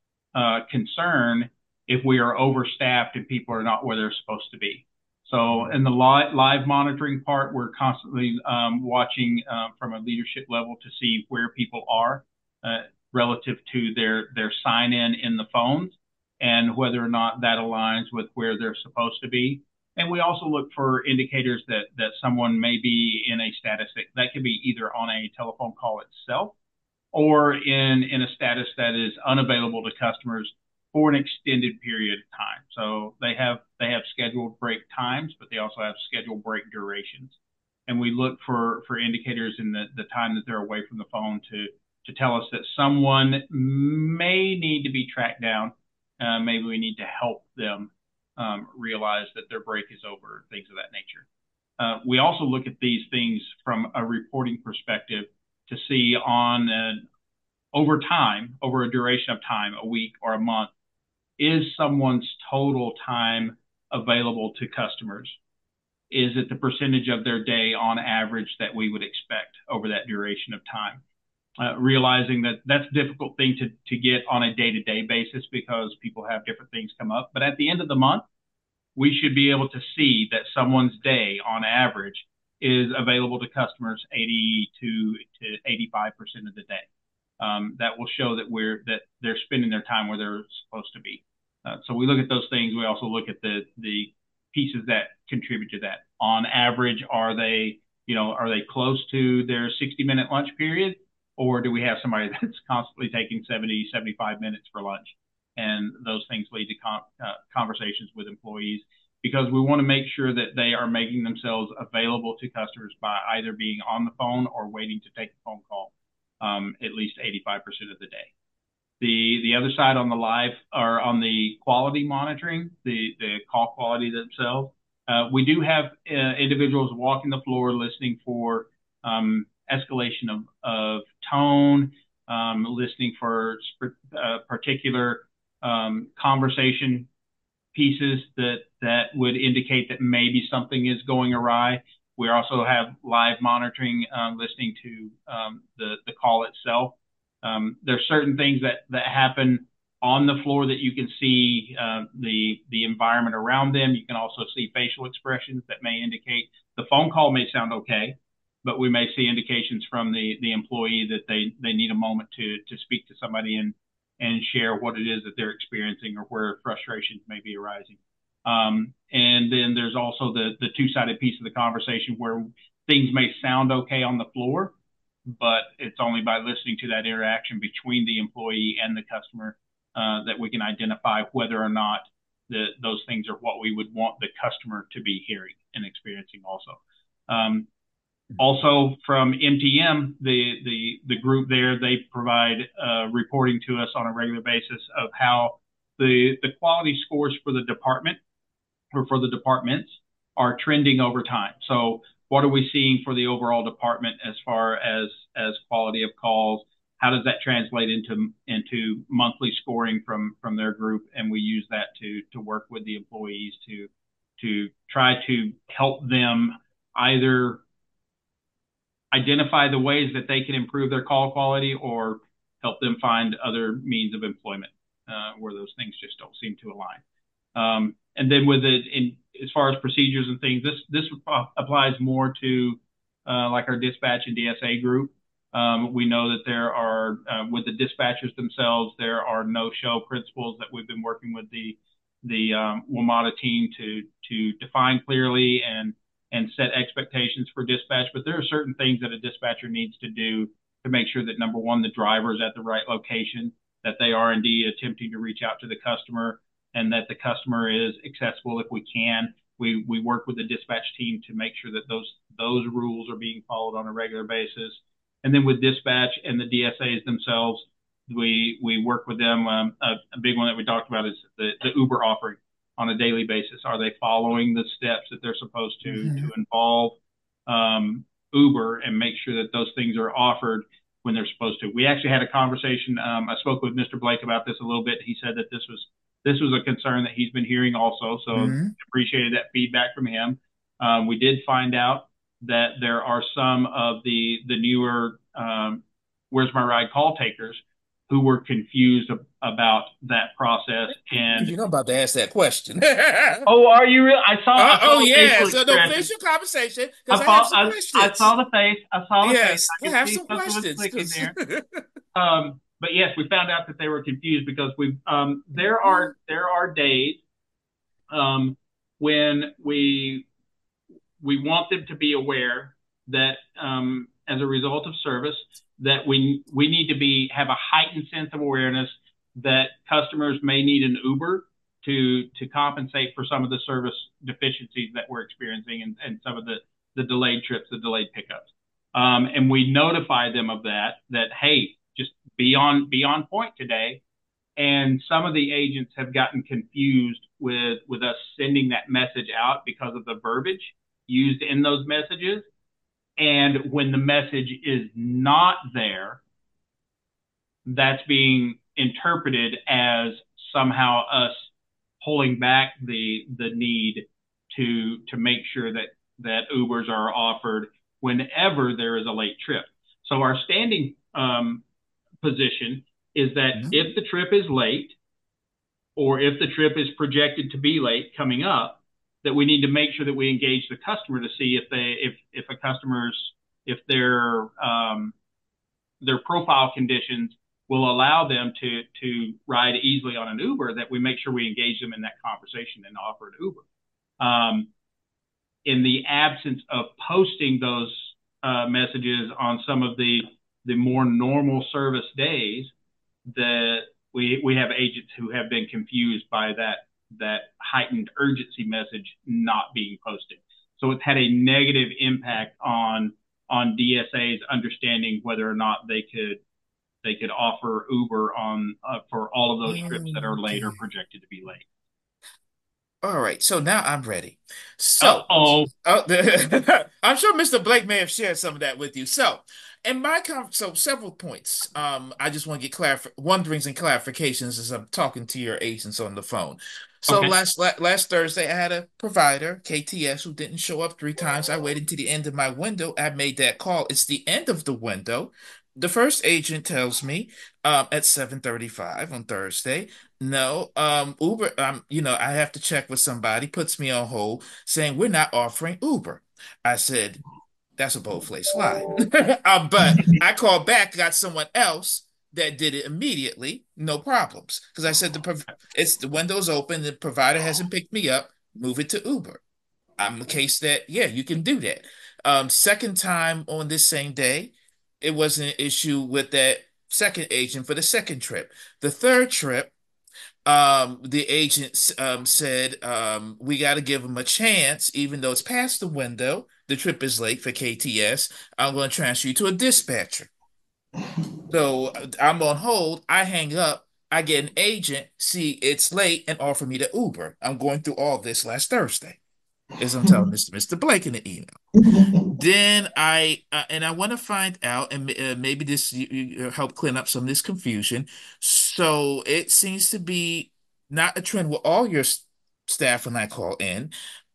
concern if we are overstaffed and people are not where they're supposed to be. So in the live monitoring part, we're constantly watching from a leadership level to see where people are relative to their sign in the phones and whether or not that aligns with where they're supposed to be. And we also look for indicators that someone may be in a status that could be either on a telephone call itself or in a status that is unavailable to customers for an extended period of time. So they have scheduled break times, but they also have scheduled break durations. And we look for indicators in the time that they're away from the phone to tell us that someone may need to be tracked down. Maybe we need to help them realize that their break is over, things of that nature. We also look at these things from a reporting perspective to see over time, over a duration of time, a week or a month, is someone's total time available to customers? Is it the percentage of their day on average that we would expect over that duration of time? Realizing that that's a difficult thing to get on a day-to-day basis because people have different things come up. But at the end of the month, we should be able to see that someone's day on average is available to customers 80 to 85% of the day. That will show that they're spending their time where they're supposed to be. So we look at those things. We also look at the pieces that contribute to that. On average, are they close to their 60-minute lunch period? Or do we have somebody that's constantly taking 70, 75 minutes for lunch? And those things lead to conversations with employees because we want to make sure that they are making themselves available to customers by either being on the phone or waiting to take a phone call at least 85% of the day. The other side on the live or on the quality monitoring, the call quality themselves, we do have individuals walking the floor listening for escalation of tone, listening for particular conversation pieces that would indicate that maybe something is going awry. We also have live monitoring, listening to the call itself. There's certain things that happen on the floor that you can see the environment around them. You can also see facial expressions that may indicate the phone call may sound okay, but we may see indications from the employee that they need a moment to speak to somebody and share what it is that they're experiencing or where frustrations may be arising. And then there's also the two-sided piece of the conversation where things may sound okay on the floor, but it's only by listening to that interaction between the employee and the customer that we can identify whether or not those things are what we would want the customer to be hearing and experiencing also. Also from MTM, the group there, they provide reporting to us on a regular basis of how the quality scores for the department or for the departments are trending over time. So what are we seeing for the overall department as far as quality of calls? How does that translate into monthly scoring from their group? And we use that to work with the employees to try to help them either identify the ways that they can improve their call quality or help them find other means of employment where those things just don't seem to align. And then with as far as procedures and things, this applies more to like our dispatch and DSA group. We know that there are, with the dispatchers themselves, there are no-show principles that we've been working with the WMATA team to define clearly and set expectations for dispatch. But there are certain things that a dispatcher needs to do to make sure that, number one, the driver is at the right location, that they are indeed attempting to reach out to the customer, and that the customer is accessible if we can. We work with the dispatch team to make sure that those rules are being followed on a regular basis. And then with dispatch and the DSAs themselves, we work with them. A big one that we talked about is the Uber offering on a daily basis. Are they following the steps that they're supposed to involve Uber and make sure that those things are offered when they're supposed to? We actually had a conversation. I spoke with Mr. Blake about this a little bit. He said that this was a concern that he's been hearing also. So appreciated that feedback from him. We did find out that there are some of the newer Where's My Ride call takers who were confused about that process. And you're not about to ask that question. Oh, are you real? I saw yeah. So no, finish your conversation because I have some questions. I saw the face. Yes, I have some questions. But yes, we found out that they were confused because there are days when we want them to be aware that as a result of service, that we need to have a heightened sense of awareness that customers may need an Uber to compensate for some of the service deficiencies that we're experiencing and some of the delayed trips, the delayed pickups. And we notify them of that, hey, just be on point today. And some of the agents have gotten confused with us sending that message out because of the verbiage used in those messages. And when the message is not there, that's being interpreted as somehow us pulling back the need to make sure that Ubers are offered whenever there is a late trip. So our standing position is that if the trip is late or if the trip is projected to be late coming up, that we need to make sure that we engage the customer to see if a customer's their profile conditions will allow them to ride easily on an Uber, that we make sure we engage them in that conversation and offer an Uber. In the absence of posting those messages on some of the more normal service days, that we have agents who have been confused by that heightened urgency message not being posted. So it's had a negative impact on DSA's understanding whether or not they could offer Uber for all of those trips that are late or projected to be late. All right, so now I'm ready. So, Uh-oh. I'm sure Mr. Blake may have shared some of that with you. So, so several points. I just want to get wonderings and clarifications as I'm talking to your agents on the phone. So Okay. last Thursday, I had a provider, KTS, who didn't show up 3 times. I waited to the end of my window. I made that call. It's the end of the window. The first agent tells me at 7:35 on Thursday. No, Uber, I have to check with somebody, puts me on hold, saying we're not offering Uber. I said, that's a bold-faced lie. But I called back, got someone else that did it immediately, no problems. Because I said it's the window's open, the provider hasn't picked me up, move it to Uber. I'm the case that, yeah, you can do that. Second time on this same day, it was an issue with that second agent for the second trip. The third trip, the agent said we got to give him a chance, even though it's past the window. The trip is late for KTS. I'm going to transfer you to a dispatcher. So I'm on hold. I hang up. I get an agent, see it's late, and offer me the Uber. I'm going through all this last Thursday, as I'm telling Mr. Blake in the email. Then I want to find out, and maybe this you help clean up some of this confusion. So it seems to be not a trend with all your staff when I call in.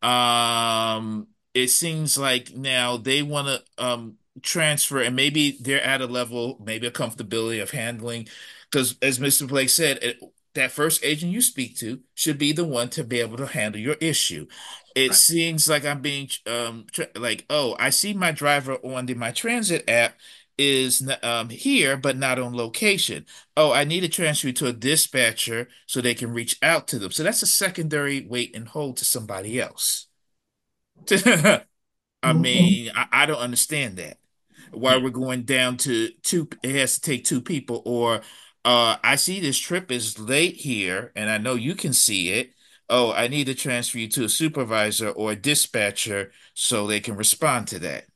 It seems like now they want to transfer, and maybe they're at a level, maybe a comfortability of handling, because as Mr. Blake said, that first agent you speak to should be the one to be able to handle your issue. It seems like I'm being like, oh, I see my driver on my transit app is here, but not on location. Oh, I need to transfer you to a dispatcher so they can reach out to them. So that's a secondary wait and hold to somebody else. I mean, I don't understand that. Why we're going down to two, it has to take two people, or I see this trip is late here, and I know you can see it. Oh, I need to transfer you to a supervisor or a dispatcher so they can respond to that.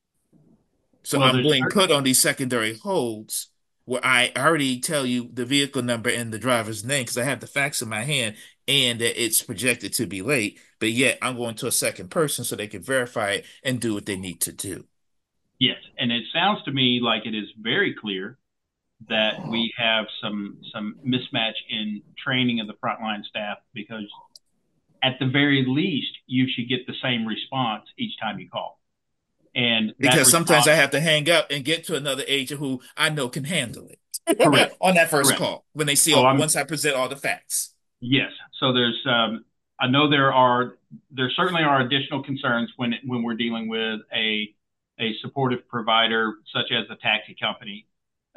So Well, I'm being put on these secondary holds where I already tell you the vehicle number and the driver's name because I have the facts in my hand and that it's projected to be late, but yet I'm going to a second person so they can verify it and do what they need to do. Yes, and it sounds to me like it is very clear that we have some mismatch in training of the frontline staff, because at the very least you should get the same response each time you call. And because sometimes I have to hang up and get to another agent who I know can handle it. Correct. On that first call when they see once I present all the facts. Yes. So there's I know there certainly are additional concerns when we're dealing with a supportive provider such as the taxi company,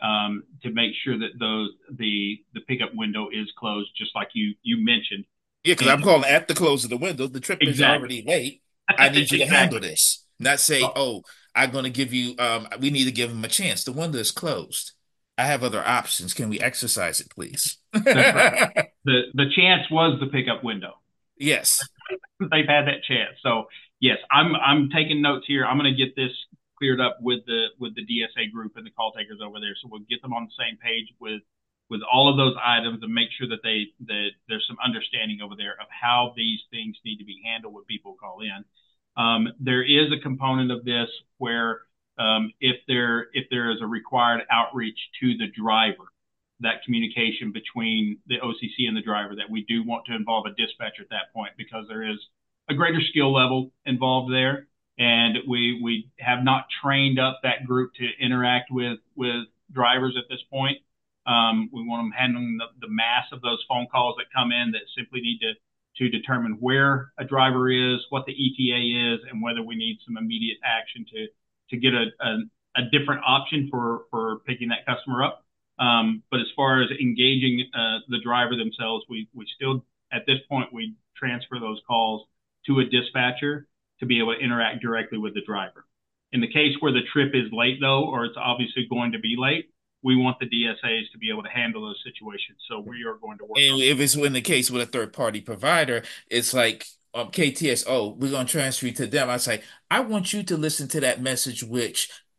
to make sure that the pickup window is closed, just like you mentioned. Yeah, because I'm calling at the close of the window. The trip is already late. I need you to handle this. Not say, oh, I'm going to give you, we need to give them a chance. The window is closed. I have other options. Can we exercise it, please? Right. The chance was the pickup window. Yes. They've had that chance. So yes, I'm taking notes here. I'm going to get this cleared up with the DSA group and the call takers over there. So we'll get them on the same page with all of those items and make sure that there's some understanding over there of how these things need to be handled when people call in. There is a component of this where if there is a required outreach to the driver, that communication between the OCC and the driver, that we do want to involve a dispatcher at that point, because there is a greater skill level involved there. And we have not trained up that group to interact with drivers at this point. We want them handling the mass of those phone calls that come in that simply need to determine where a driver is, what the ETA is, and whether we need some immediate action to get a different option for picking that customer up. But as far as engaging the driver themselves, we still, at this point, we transfer those calls to a dispatcher to be able to interact directly with the driver. In the case where the trip is late, though, or it's obviously going to be late, we want the DSAs to be able to handle those situations. So we are going to work. And if it's in the case with a third party provider, it's like KTS, oh, we're going to transfer you to them. I say, I want you to listen to that message, which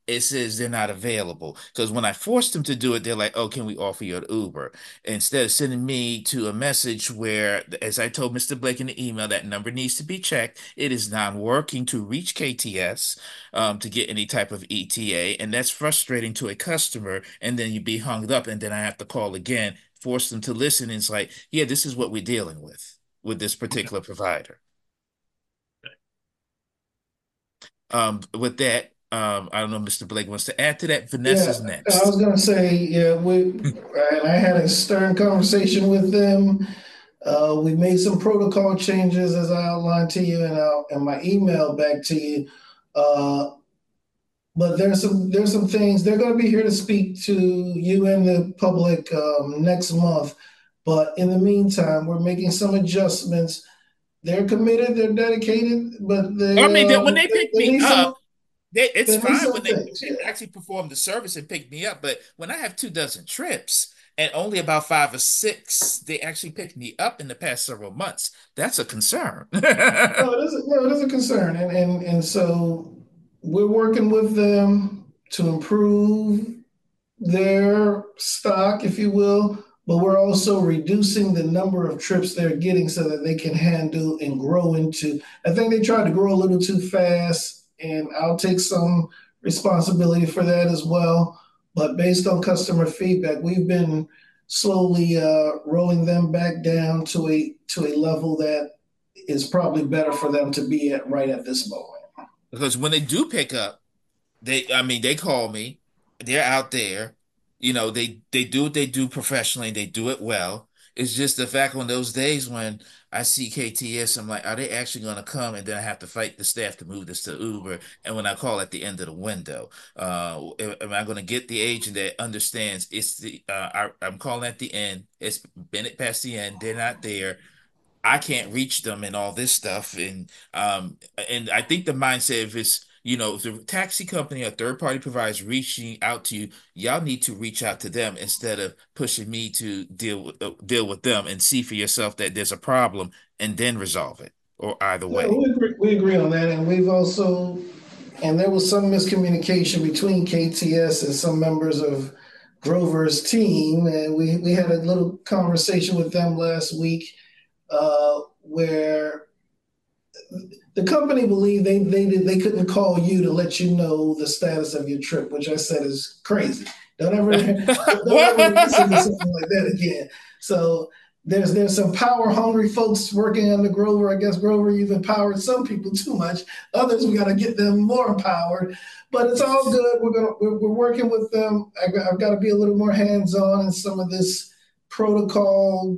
it says they're not available. Because when I forced them to do it, they're like, "Oh, can we offer you an Uber?" Instead of sending me to a message where, as I told Mr. Blake in the email, that number needs to be checked. It is not working to reach KTS to get any type of ETA, and that's frustrating to a customer. And then you be hung up, and then I have to call again, force them to listen. And it's like, yeah, this is what we're dealing with this particular provider. With that, I don't know, Mr. Blake wants to add to that. Vanessa's next. I was going to say, and I had a stern conversation with them. We made some protocol changes as I outlined to you in my email back to you. But there's some things they're going to be here to speak to you and the public next month. But in the meantime, we're making some adjustments. They're committed, they're dedicated, but when they pick me up, it's fine when they things, actually perform the service and pick me up. But when I have 24 trips and only about 5 or 6, they actually picked me up in the past several months. That's a concern. No, it is a concern, and so we're working with them to improve their stock, if you will, but we're also reducing the number of trips they're getting so that they can handle and grow into. I think they tried to grow a little too fast, and I'll take some responsibility for that as well. But based on customer feedback, we've been slowly rolling them back down to a level that is probably better for them to be at right at this moment. Because when they do pick up, they call me, they're out there, they do what they do professionally, they do it well. It's just the fact on those days when I see KTS, I'm like, are they actually going to come? And then I have to fight the staff to move this to Uber. And when I call at the end of the window, am I going to get the agent that understands I'm calling at the end, it's minute past the end, they're not there. I can't reach them and all this stuff. And I think the mindset of it's, if the taxi company or third party providers reaching out to you, y'all need to reach out to them instead of pushing me to deal with them and see for yourself that there's a problem and then resolve it, or either way. We agree on that, and there was some miscommunication between KTS and some members of Grover's team, and we had a little conversation with them last week where the company believed they couldn't call you to let you know the status of your trip, which I said is crazy. Don't ever listen to something like that again. So there's some power hungry folks working under Grover. I guess Grover, you've empowered some people too much. Others, we got to get them more empowered. But it's all good. We're working with them. I've got to be a little more hands on in some of this protocol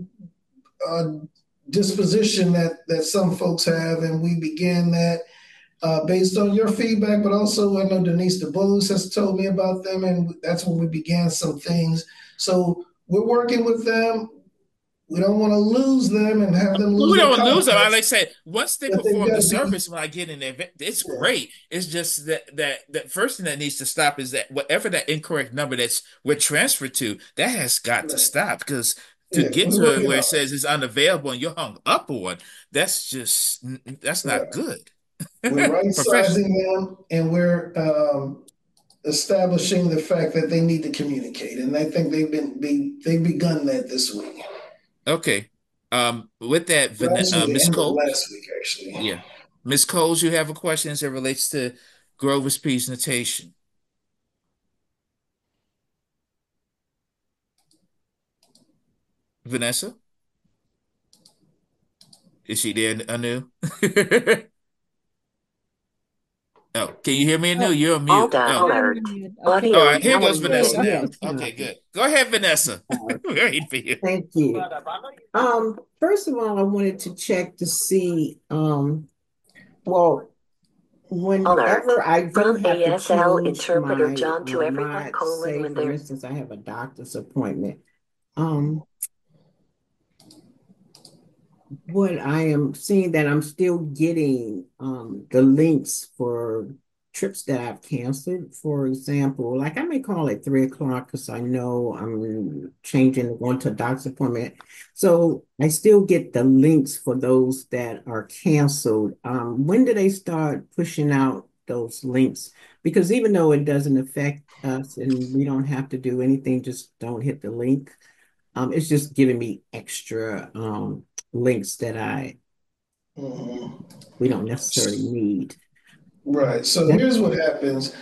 disposition that some folks have, and we began that based on your feedback, but also I know Denise DeBose has told me about them, and that's when we began some things. So we're working with them. We don't want to lose them and have them lose. We don't lose them. Like I said, once they perform the service, when I get in there, it's great. It's just that first thing that needs to stop is that whatever that incorrect number we're transferred to, that has got to stop, because to get to it where it says it's unavailable and you're hung up on, that's not good. We're right-sizing them, and we're establishing the fact that they need to communicate, and I think they've begun that this week. Okay. With that, Ms. Coles. Last week, actually. Yeah. Ms. Coles, you have a question as it relates to Grover's presentation. Vanessa? Is she there, Anu? Oh, can you hear me, Anu? You're on mute. Alert. All right, here goes Vanessa now. Okay, good. Go ahead, Vanessa. We're waiting for you. Thank you. First of all, I wanted to check to see, whenever I do have to ASL change interpreter John to everyone, say, for instance, I have a doctor's appointment. What I am seeing that I'm still getting the links for trips that I've canceled. For example, like I may call at 3:00 because I know I'm going to a doctor's appointment. So I still get the links for those that are canceled. When do they start pushing out those links because even though it doesn't affect us and we don't have to do anything, just don't hit the link. It's just giving me extra links that we don't necessarily need. Right. So here's what happens.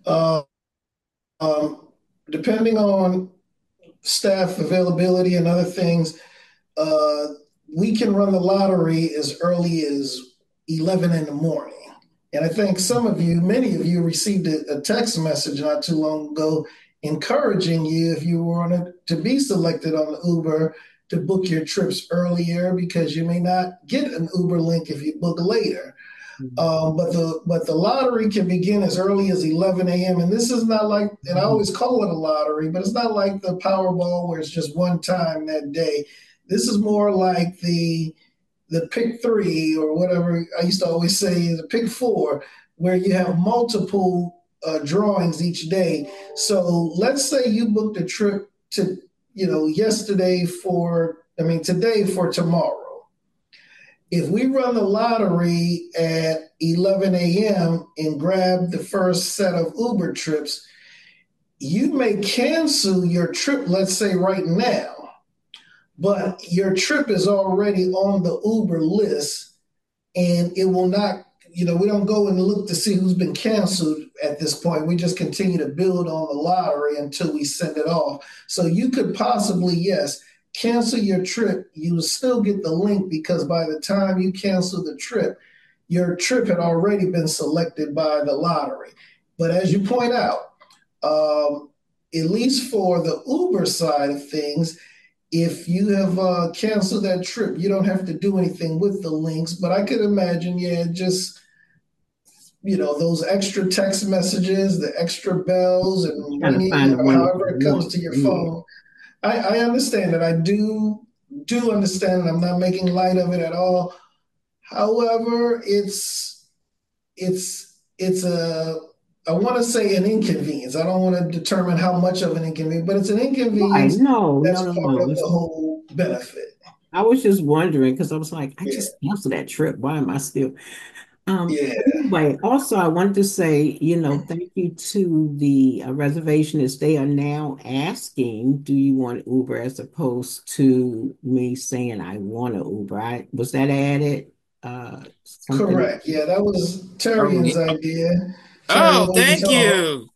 Depending on staff availability and other things, we can run the lottery as early as 11 in the morning. And I think many of you received a text message not too long ago encouraging you, if you wanted to be selected on the Uber, to book your trips earlier because you may not get an Uber link if you book later. But the lottery can begin as early as 11 a.m. And this is not like, and I always call it a lottery, but it's not like the Powerball where it's just one time that day. This is more like the pick three, or whatever I used to always say, the pick four, where you have multiple drawings each day. So let's say you booked a trip to, today for tomorrow. If we run the lottery at 11 a.m. and grab the first set of Uber trips, you may cancel your trip, let's say right now, but your trip is already on the Uber list, and it will not, we don't go and look to see who's been canceled at this point. We just continue to build on the lottery until we send it off. So you could possibly, yes, cancel your trip. You will still get the link because by the time you cancel the trip, your trip had already been selected by the lottery. But as you point out, at least for the Uber side of things, if you have canceled that trip, you don't have to do anything with the links. But I could imagine, just, those extra text messages, the extra bells and ringing, however it comes to your phone. I understand that. I do understand, and I'm not making light of it at all. However, it's I want to say an inconvenience. I don't want to determine how much of an inconvenience, but it's an inconvenience. That's part of the whole benefit. I was just wondering because I was like, I just canceled that trip. Why am I still? Anyway, also I wanted to say, thank you to the reservationists. They are now asking, do you want Uber, as opposed to me saying I want to Uber. Was that added? Correct. Yeah, that was Terrian's idea. Oh, thank you.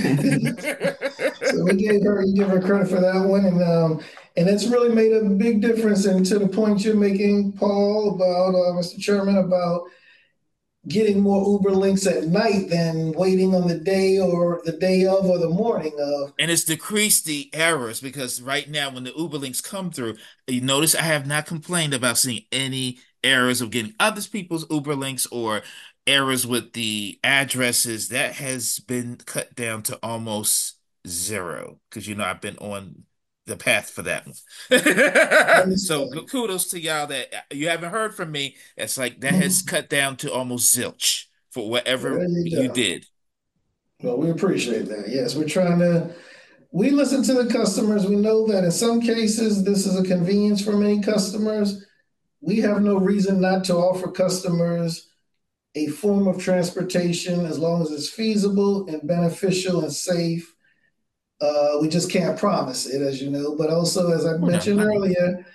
So you give her credit for that one, and it's really made a big difference. And to the point you're making, Paul, about Mr. Chairman, about getting more Uber links at night than waiting on the day or the day of or the morning of. And it's decreased the errors, because right now when the Uber links come through, you notice I have not complained about seeing any errors of getting other people's Uber links or errors with the addresses. That has been cut down to almost zero, because I've been on the path for that one. So kudos to y'all that you haven't heard from me. It's like that has cut down to almost zilch for whatever you did. Well, we appreciate that. Yes, we listen to the customers. We know that in some cases, this is a convenience for many customers. We have no reason not to offer customers a form of transportation as long as it's feasible and beneficial and safe. We just can't promise it, as you know. But also, as I mentioned earlier,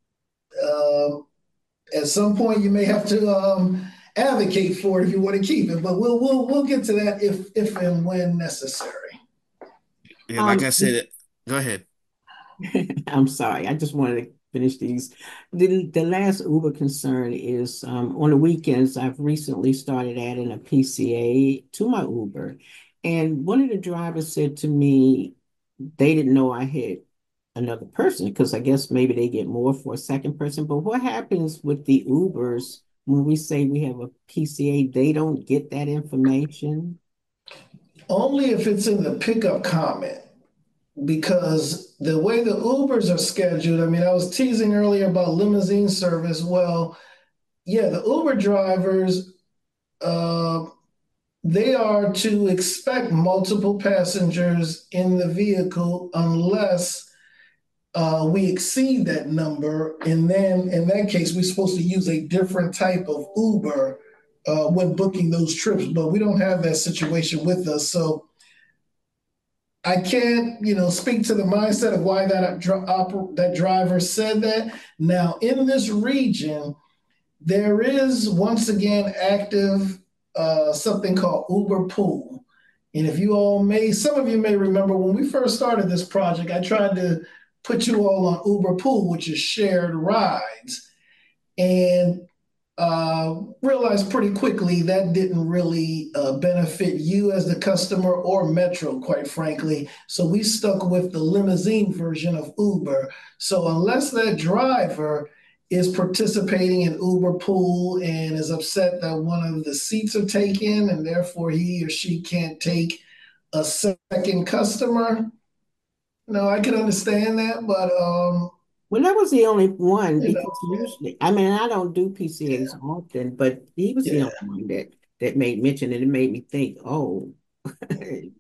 at some point you may have to advocate for it if you want to keep it. But we'll get to that if and when necessary. Yeah, like I said, go ahead. I'm sorry. I just wanted to finish these. The last Uber concern is on the weekends, I've recently started adding a PCA to my Uber. And one of the drivers said to me, they didn't know I had another person, because I guess maybe they get more for a second person. But what happens with the Ubers when we say we have a PCA? They don't get that information? Only if it's in the pickup comment, because the way the Ubers are scheduled, I was teasing earlier about limousine service. Well, yeah, the Uber drivers, they are to expect multiple passengers in the vehicle unless we exceed that number. And then in that case, we're supposed to use a different type of Uber when booking those trips, but we don't have that situation with us. So I can't, speak to the mindset of why that driver said that. Now, in this region, there is once again active something called Uber Pool. And if some of you may remember when we first started this project, I tried to put you all on Uber Pool, which is shared rides. And realized pretty quickly that didn't really benefit you as the customer or Metro, quite frankly. So we stuck with the limousine version of Uber. So unless that driver is participating in Uber Pool and is upset that one of the seats are taken and therefore he or she can't take a second customer, no, I can understand that, but well, that was the only one because usually, I mean, I don't do PCAs often, but he was the only one that made mention, and it made me think, oh, I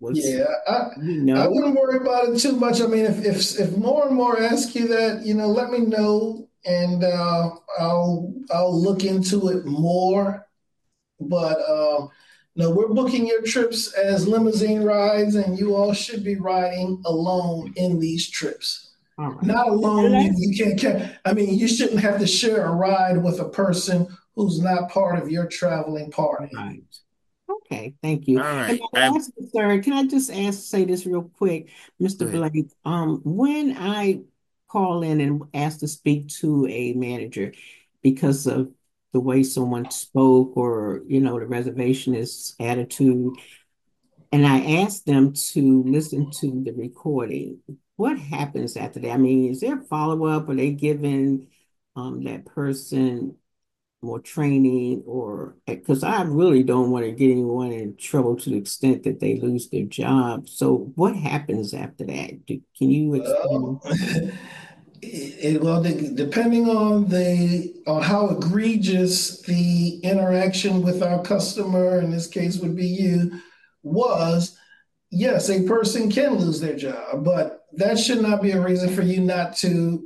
wouldn't worry about it too much. I mean, if more and more ask you that, let me know, and I'll look into it more. But no, we're booking your trips as limousine rides, and you all should be riding alone in these trips. Right. Not alone. You can't. I mean, you shouldn't have to share a ride with a person who's not part of your traveling party. Right. Okay. Thank you. All right. And my last concern, can I just say this real quick, Mr. Blake? When I call in and ask to speak to a manager because of the way someone spoke or the reservationist attitude, and I ask them to listen to the recording, what happens after that? I mean, is there follow-up? Are they giving that person more training, or because I really don't want to get anyone in trouble to the extent that they lose their job. So what happens after that? Can you explain? Depending on how egregious the interaction with our customer, in this case would be you, was, yes, a person can lose their job, but that should not be a reason for you not to,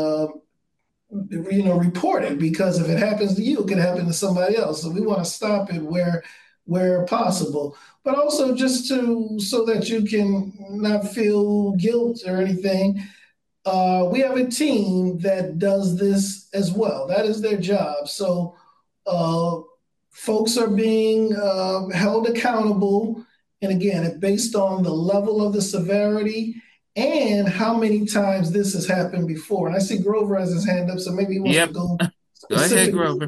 report it, because if it happens to you, it can happen to somebody else. So we want to stop it where possible, but also just so that you can not feel guilt or anything. We have a team that does this as well. That is their job. So folks are being held accountable. And again, it's based on the level of the severity and how many times this has happened before. And I see Grover has his hand up, so maybe he wants to go. Go ahead, Grover.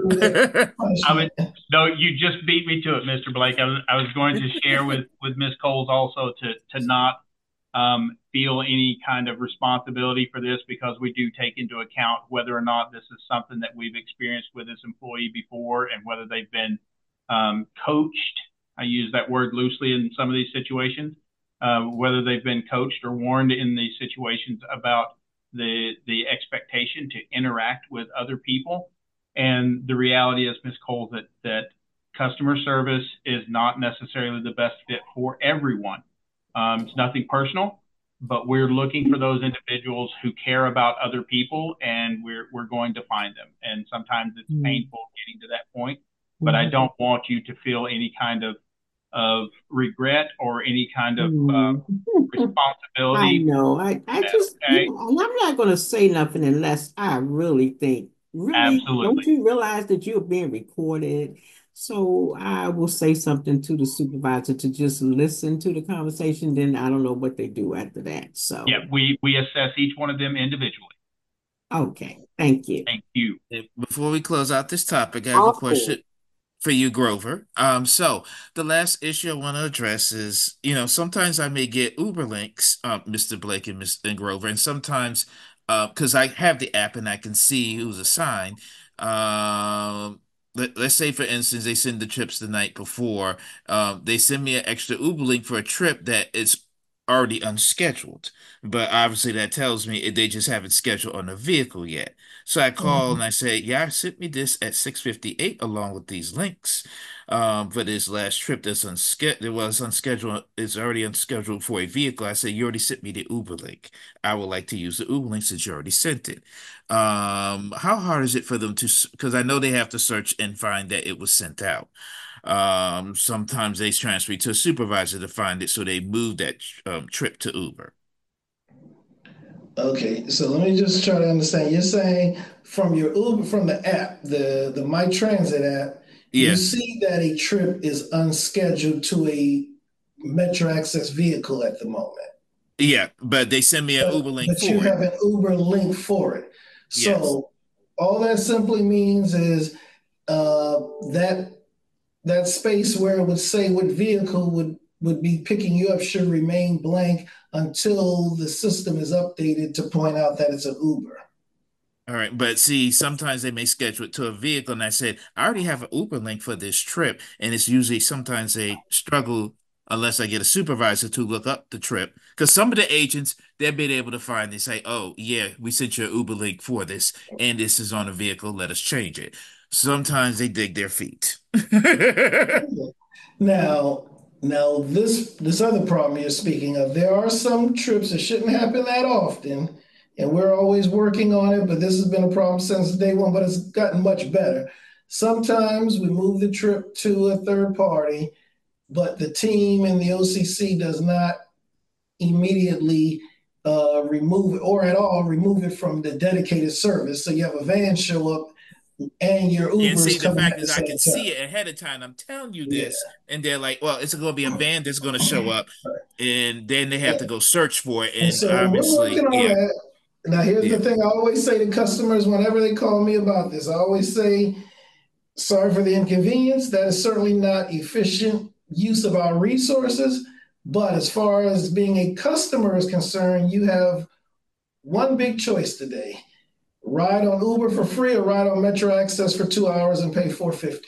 No, you just beat me to it, Mr. Blake. I was going to share with Ms. Coles also to not feel any kind of responsibility for this, because we do take into account whether or not this is something that we've experienced with this employee before and whether they've been coached. I use that word loosely in some of these situations, whether they've been coached or warned in these situations about the expectation to interact with other people. And the reality is, Ms. Cole, that customer service is not necessarily the best fit for everyone. It's nothing personal, but we're looking for those individuals who care about other people, and we're going to find them. And sometimes it's painful getting to that point, but I don't want you to feel any kind of regret or any kind of responsibility. I know. I just, and I'm not going to say nothing unless I really think, Absolutely. Don't you realize that you're being recorded? So I will say something to the supervisor to just listen to the conversation. Then I don't know what they do after that. So yeah, we assess each one of them individually. Okay, thank you. Thank you. Before we close out this topic, I have a question for you, Grover. So the last issue I want to address is, sometimes I may get Uber links, Mr. Blake and Grover, and sometimes because I have the app and I can see who's assigned. Let's say, for instance, they send the trips the night before. They send me an extra Uber link for a trip that is already unscheduled. But obviously that tells me they just haven't scheduled on the vehicle yet. So I called and I said, yeah, sent me this at 6:58 along with these links. For this last trip that's unscheduled, it was unscheduled, it's already unscheduled for a vehicle. I said, you already sent me the Uber link. I would like to use the Uber link since you already sent it. How hard is it for them to, because I know they have to search and find that it was sent out. Sometimes they transfer it to a supervisor to find it, so they move that trip to Uber. Okay, so let me just try to understand. You're saying from your Uber, from the app, the My Transit app, you Yeah, see that a trip is unscheduled to a Metro Access vehicle at the moment, yeah, but they send me an Uber link but you for it. have an Uber link for it. Yes. So all that simply means is uh, that that space where it would say what vehicle would be picking you up should remain blank until the system is updated to point out that it's an Uber. All right, but see, sometimes they may schedule it to a vehicle, and I said, I already have an Uber link for this trip, and it's usually sometimes they struggle unless I get a supervisor to look up the trip. Because some of the agents, they've been able to find, they say, oh, yeah, we sent you an Uber link for this, and this is on a vehicle, let us change it. Sometimes they dig their feet. Now, now this other problem you're speaking of, there are some trips that shouldn't happen that often, and we're always working on it, but this has been a problem since day one, but it's gotten much better. Sometimes we move the trip to a third party, but the team in the OCC does not immediately remove it or at all remove it from the dedicated service. So you have a van show up and your And Uber see, is the coming fact at the is, I same can see time. it ahead of time. I'm telling you Yeah. this, and they're like, "Well, it's going to be a van that's going to show up," and then they have Yeah. to go search for it. And And so we're obviously, working on yeah, that. Now, here's yeah. the thing I always say to customers whenever they call me about this, I always say, sorry for the inconvenience. That is certainly not efficient use of our resources. But as far as being a customer is concerned, you have one big choice today: ride on Uber for free or ride on Metro Access for 2 hours and pay $4.50.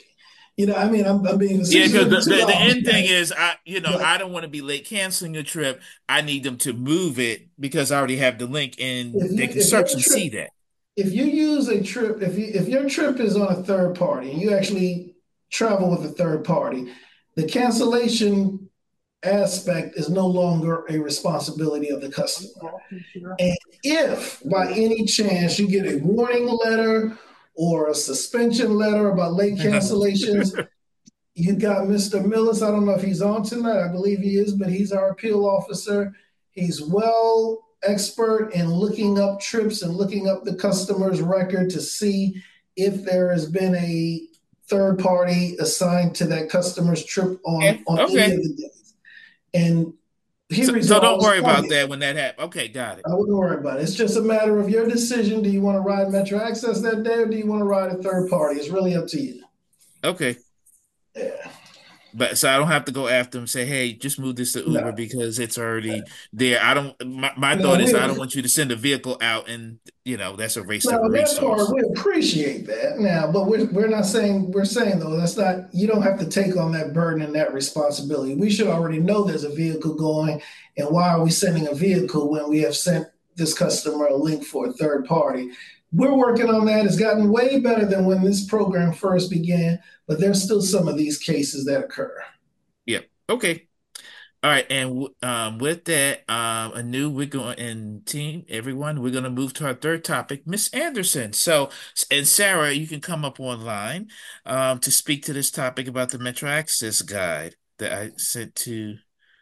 I mean, I'm being Yeah, facetious because with the two the dollars, end thing right? is, But I don't want to be late canceling a trip. I need them to move it because I already have the link, and they can if your search and trip see that. if you use a trip, if your trip is on a third party and you actually travel with a third party, the cancellation aspect is no longer a responsibility of the customer. And if by any chance you get a warning letter or a suspension letter about late cancellations, you got Mr. Millis. I don't know if he's on tonight. I believe he is, but he's our appeal officer. He's well expert in looking up trips and looking up the customer's record to see if there has been a third party assigned to that customer's trip Okay, on any okay. of the days. And he So don't resolves worry about plenty. that when that happens. Okay, got it. I wouldn't worry about it. It's just a matter of your decision. Do you want to ride Metro Access that day or do you want to ride a third party? It's really up to you. Okay. Yeah. But so I don't have to go after them and say, hey, just move this to Uber No. because it's already there. I don't, my No, thought is, we I don't want you to send a vehicle out and, that's a waste now of a that part resource. we appreciate that now, but we're not saying we're saying though that's not you don't have to take on that burden and that responsibility. We should already know there's a vehicle going, and why are we sending a vehicle when we have sent this customer a link for a third party? We're working on that. It's gotten way better than when this program first began, but there's still some of these cases that occur. Yep. Okay. All right. And with that, we're going and team, everyone, we're going to move to our third topic, Miss Anderson. So, and Sarah, you can come up online to speak to this topic about the Metro Access Guide that I sent to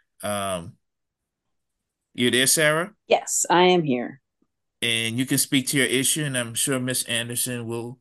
um, you there, Sarah? Yes, I am here. And you can speak to your issue, and I'm sure Miss Anderson will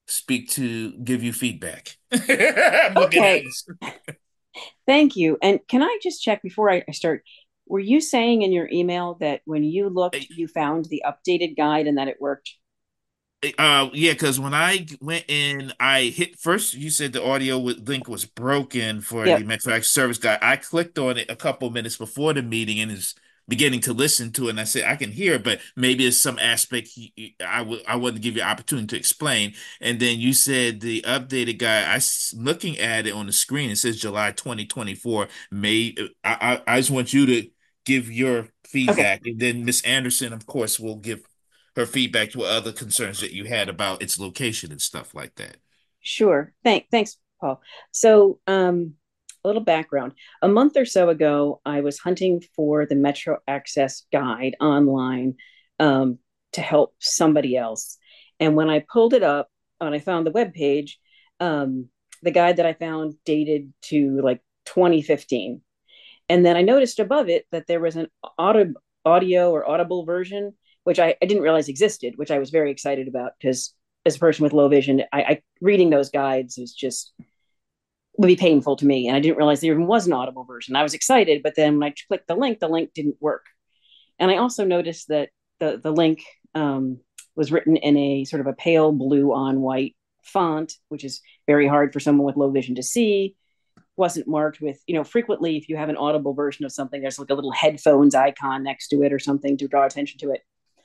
give you feedback. I'm looking at Okay, this. thank you. And can I just check before I start? Were you saying in your email that when you looked, you found the updated guide and that it worked? Yeah, because when I went in, I hit first. You said the link was broken for the Yep. Metro Access Service Guide. I clicked on it a couple minutes before the meeting and is beginning to listen to it. And I said I can hear it, but maybe it's some aspect I wouldn't give you opportunity to explain. And then you said the updated guide. Looking at it on the screen. It says July 2024. I just want you to give your feedback, and then Miss Anderson, of course, will give her feedback to other concerns that you had about its location and stuff like that. Sure. Thanks, Paul. So, a little background. A month or so ago, I was hunting for the Metro Access guide online to help somebody else. And when I pulled it up and I found the webpage, the guide that I found dated to like 2015. And then I noticed above it that there was an audio or audible version, which I didn't realize existed, which I was very excited about because as a person with low vision, I reading those guides is just would be painful to me. And I didn't realize there even was an audible version. I was excited, but then when I clicked the link didn't work. And I also noticed that the link was written in a sort of a pale blue on white font, which is very hard for someone with low vision to see. Wasn't marked with, frequently if you have an audible version of something, there's like a little headphones icon next to it or something to draw attention to it.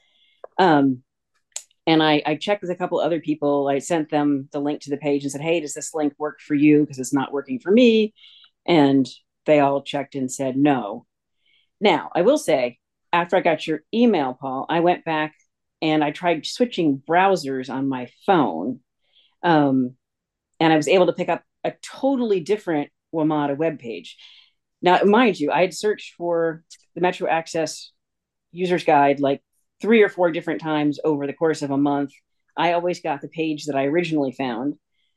And I checked with a couple other people. I sent them the link to the page and said, hey, does this link work for you? Because it's not working for me. And they all checked and said no. Now, I will say, after I got your email, Paul, I went back and I tried switching browsers on my phone. And I was able to pick up a totally different WMATA webpage. Now, mind you, I had searched for the Metro Access user's guide like 3 or 4 different times over the course of a month. I always got the page that I originally found.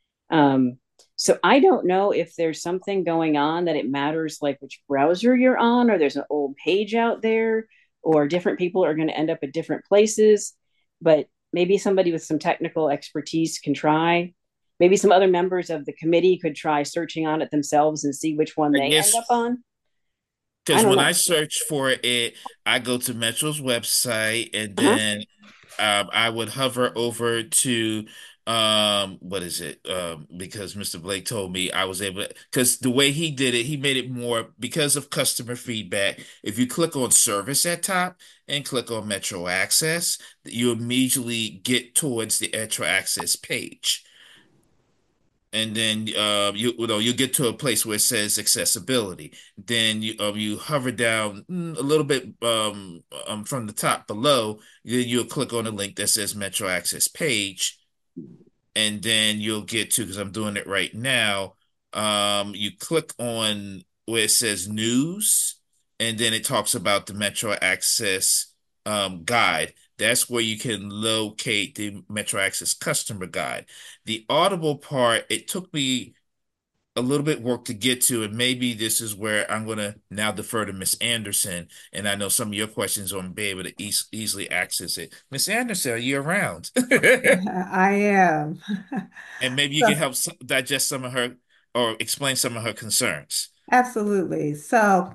So I don't know if there's something going on that it matters like which browser you're on, or there's an old page out there, or different people are going to end up at different places. But maybe somebody with some technical expertise can try. Maybe some other members of the committee could try searching on it themselves and see which one they end up on. Because when I search for it, I go to Metro's website, and then I would hover over to what is it? Because Mr. Blake told me I was able to, because the way he did it, he made it more because of customer feedback. If you click on service at top and click on Metro Access, you immediately get towards the Metro Access page. And then you get to a place where it says accessibility. Then you hover down a little bit from the top below. Then you'll click on the link that says Metro Access page, and then you'll get to, because I'm doing it right now. You click on where it says news, and then it talks about the Metro Access guide. That's where you can locate the Metro Access customer guide. The Audible part, it took me a little bit work to get to, and maybe this is where I'm going to now defer to Miss Anderson, and I know some of your questions on be able to easily access it. Miss Anderson, are you around? I am. And maybe you can help digest some of her or explain some of her concerns. Absolutely. So,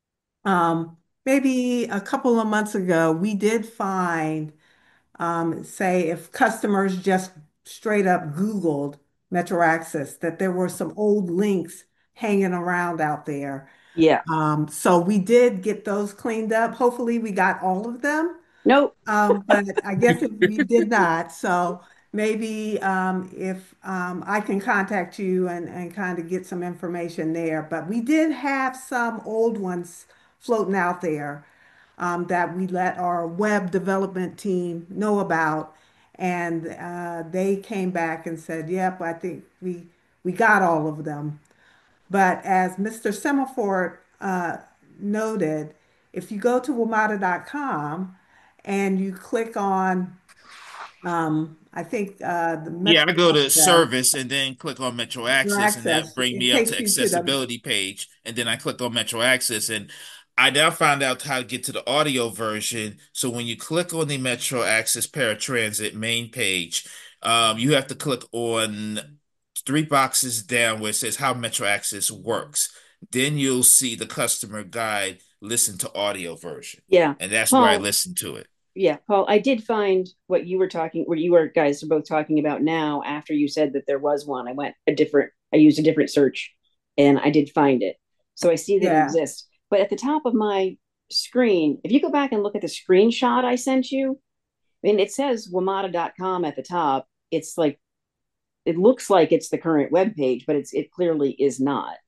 maybe a couple of months ago, we did find, say, if customers just straight up Googled Metro Access, that there were some old links hanging around out there. Yeah. So we did get those cleaned up. Hopefully, we got all of them. Nope. But I guess if we did not, so maybe if I can contact you and kind of get some information there. But we did have some old ones floating out there that we let our web development team know about. And they came back and said, yep, I think we got all of them. But as Mr. Semaphore noted, if you go to WMATA.com and you click on, I think the Yeah, I go Metro to Access, service and then click on Metro Access, and that bring it me up takes to you to the accessibility page. And then I click on Metro Access, and I now found out how to get to the audio version. So when you click on the Metro Access Paratransit main page, you have to click on 3 boxes down where it says how Metro Access works. Then you'll see the customer guide, listen to audio version. Yeah. And that's where I listen to it. Yeah, Paul, I did find what you guys are both talking about now. After you said that there was one, I used a different search and I did find it. So I see that it exists. But at the top of my screen, if you go back and look at the screenshot I sent you, I mean, it says WMATA.com at the top. It's like, it looks like it's the current web page, but it clearly is not.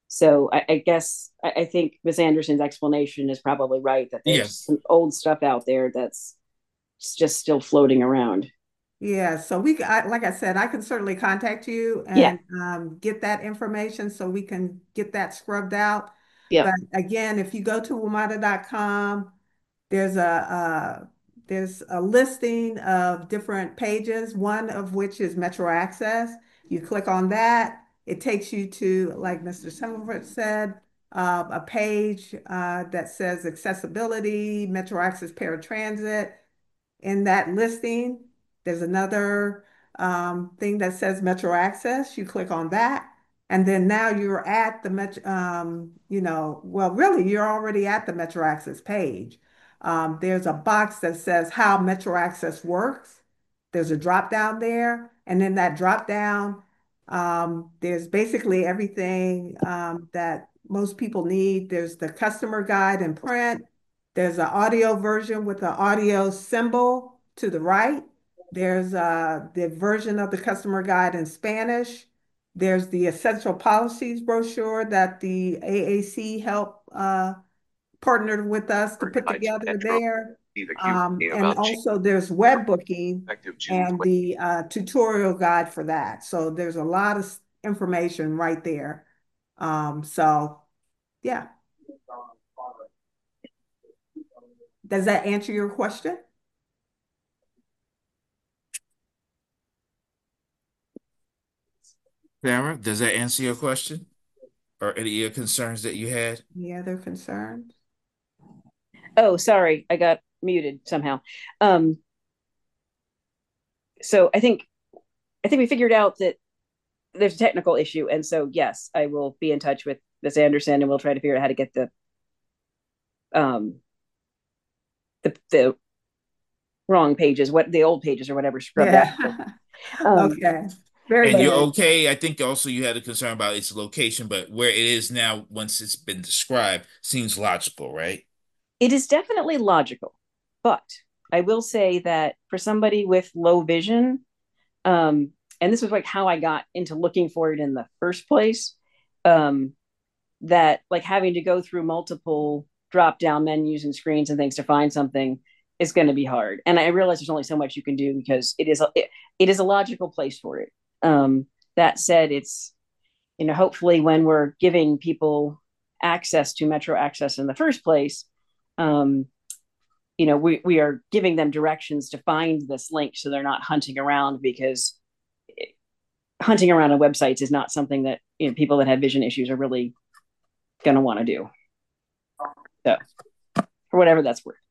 So I guess I think Ms. Anderson's explanation is probably right, that there's Yes. some old stuff out there that's just still floating around. Yeah, so like I said, I can certainly contact you Yeah. and get that information so we can get that scrubbed out. Yeah. But again, if you go to WMATA.com, there's there's a listing of different pages, one of which is Metro Access. You click on that, it takes you to, like Mr. Summerford said, a page that says accessibility, Metro Access paratransit. In that listing, there's another thing that says Metro Access. You click on that, and then now you're at the Metro, well, really, you're already at the Metro Access page. There's a box that says how Metro Access works. There's a drop down there, and in that drop down, there's basically everything that most people need. There's the customer guide in print. There's an audio version with the audio symbol to the right. There's the version of the customer guide in Spanish. There's the essential policies brochure that the AAC helped partnered with us to put together there. And also there's web booking and the tutorial guide for that. So there's a lot of information right there. So yeah. Does that answer your question? Sarah, does that answer your question or any of your concerns that you had? Any other concerns? Oh, sorry, I got muted somehow. So I think we figured out that there's a technical issue, and so yes, I will be in touch with Ms. Anderson, and we'll try to figure out how to get the wrong pages, what the old pages or whatever, scrubbed out. Okay. Very And good. you're okay. I think also you had a concern about its location, but where it is now, once it's been described, seems logical, right? It is definitely logical, but I will say that for somebody with low vision, and this was like how I got into looking for it in the first place, that like having to go through multiple drop down menus and screens and things to find something is going to be hard. And I realize there's only so much you can do because it is a logical place for it. That said, it's, hopefully when we're giving people access to Metro Access in the first place, we are giving them directions to find this link so they're not hunting around, because hunting around on websites is not something that people that have vision issues are really going to want to do. So, for whatever that's worth.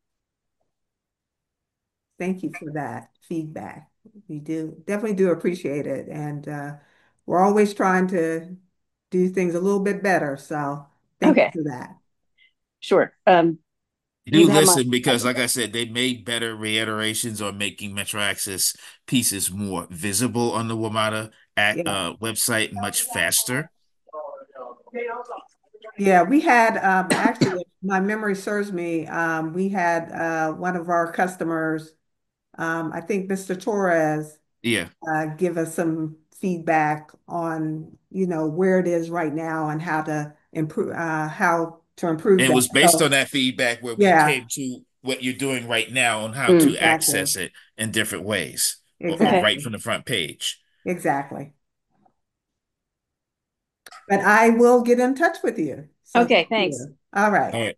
Thank you for that feedback. We definitely do appreciate it. And we're always trying to do things a little bit better. So thank you for that. Sure. Do listen because, like I said, they made better reiterations on making Metro Access pieces more visible on the WMATA website much faster. Yeah, we had actually, if my memory serves me, we had one of our customers, I think Mr. Torres, give us some feedback on, where it is right now and how to improve And it that. was based on that feedback where we came to what you're doing right now on how to access it in different ways, or right from the front page. Exactly. But I will get in touch with you. So okay, thanks. All right.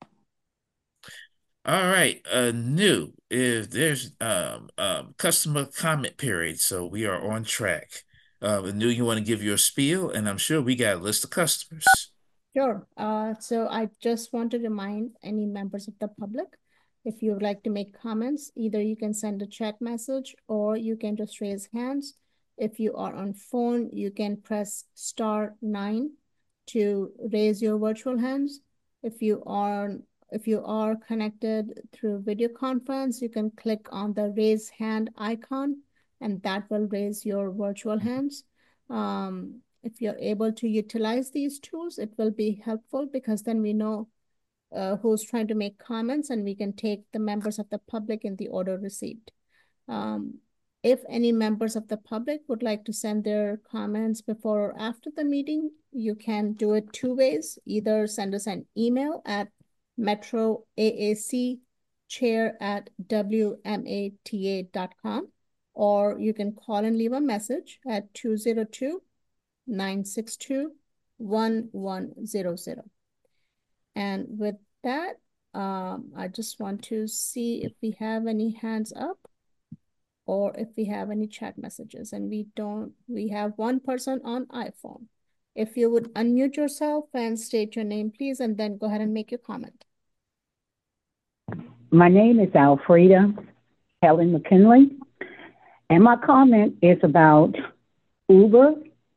All right. New if there's customer comment period, so we are on track. New, you want to give your spiel, and I'm sure we got a list of customers. Sure. So I just want to remind any members of the public, if you would like to make comments, either you can send a chat message or you can just raise hands. If you are on phone, you can press *9 to raise your virtual hands. If you are connected through video conference, you can click on the raise hand icon and that will raise your virtual hands. If you're able to utilize these tools, it will be helpful because then we know who's trying to make comments and we can take the members of the public in the order received. If any members of the public would like to send their comments before or after the meeting, you can do it two ways. Either send us an email at metroaacchair@wmata.com, or you can call and leave a message at 202-962-1100. And with that, I just want to see if we have any hands up or if we have any chat messages. And we have one person on iPhone. If you would unmute yourself and state your name, please, and then go ahead and make your comment. My name is Alfreda Helen McKinley, and my comment is about Uber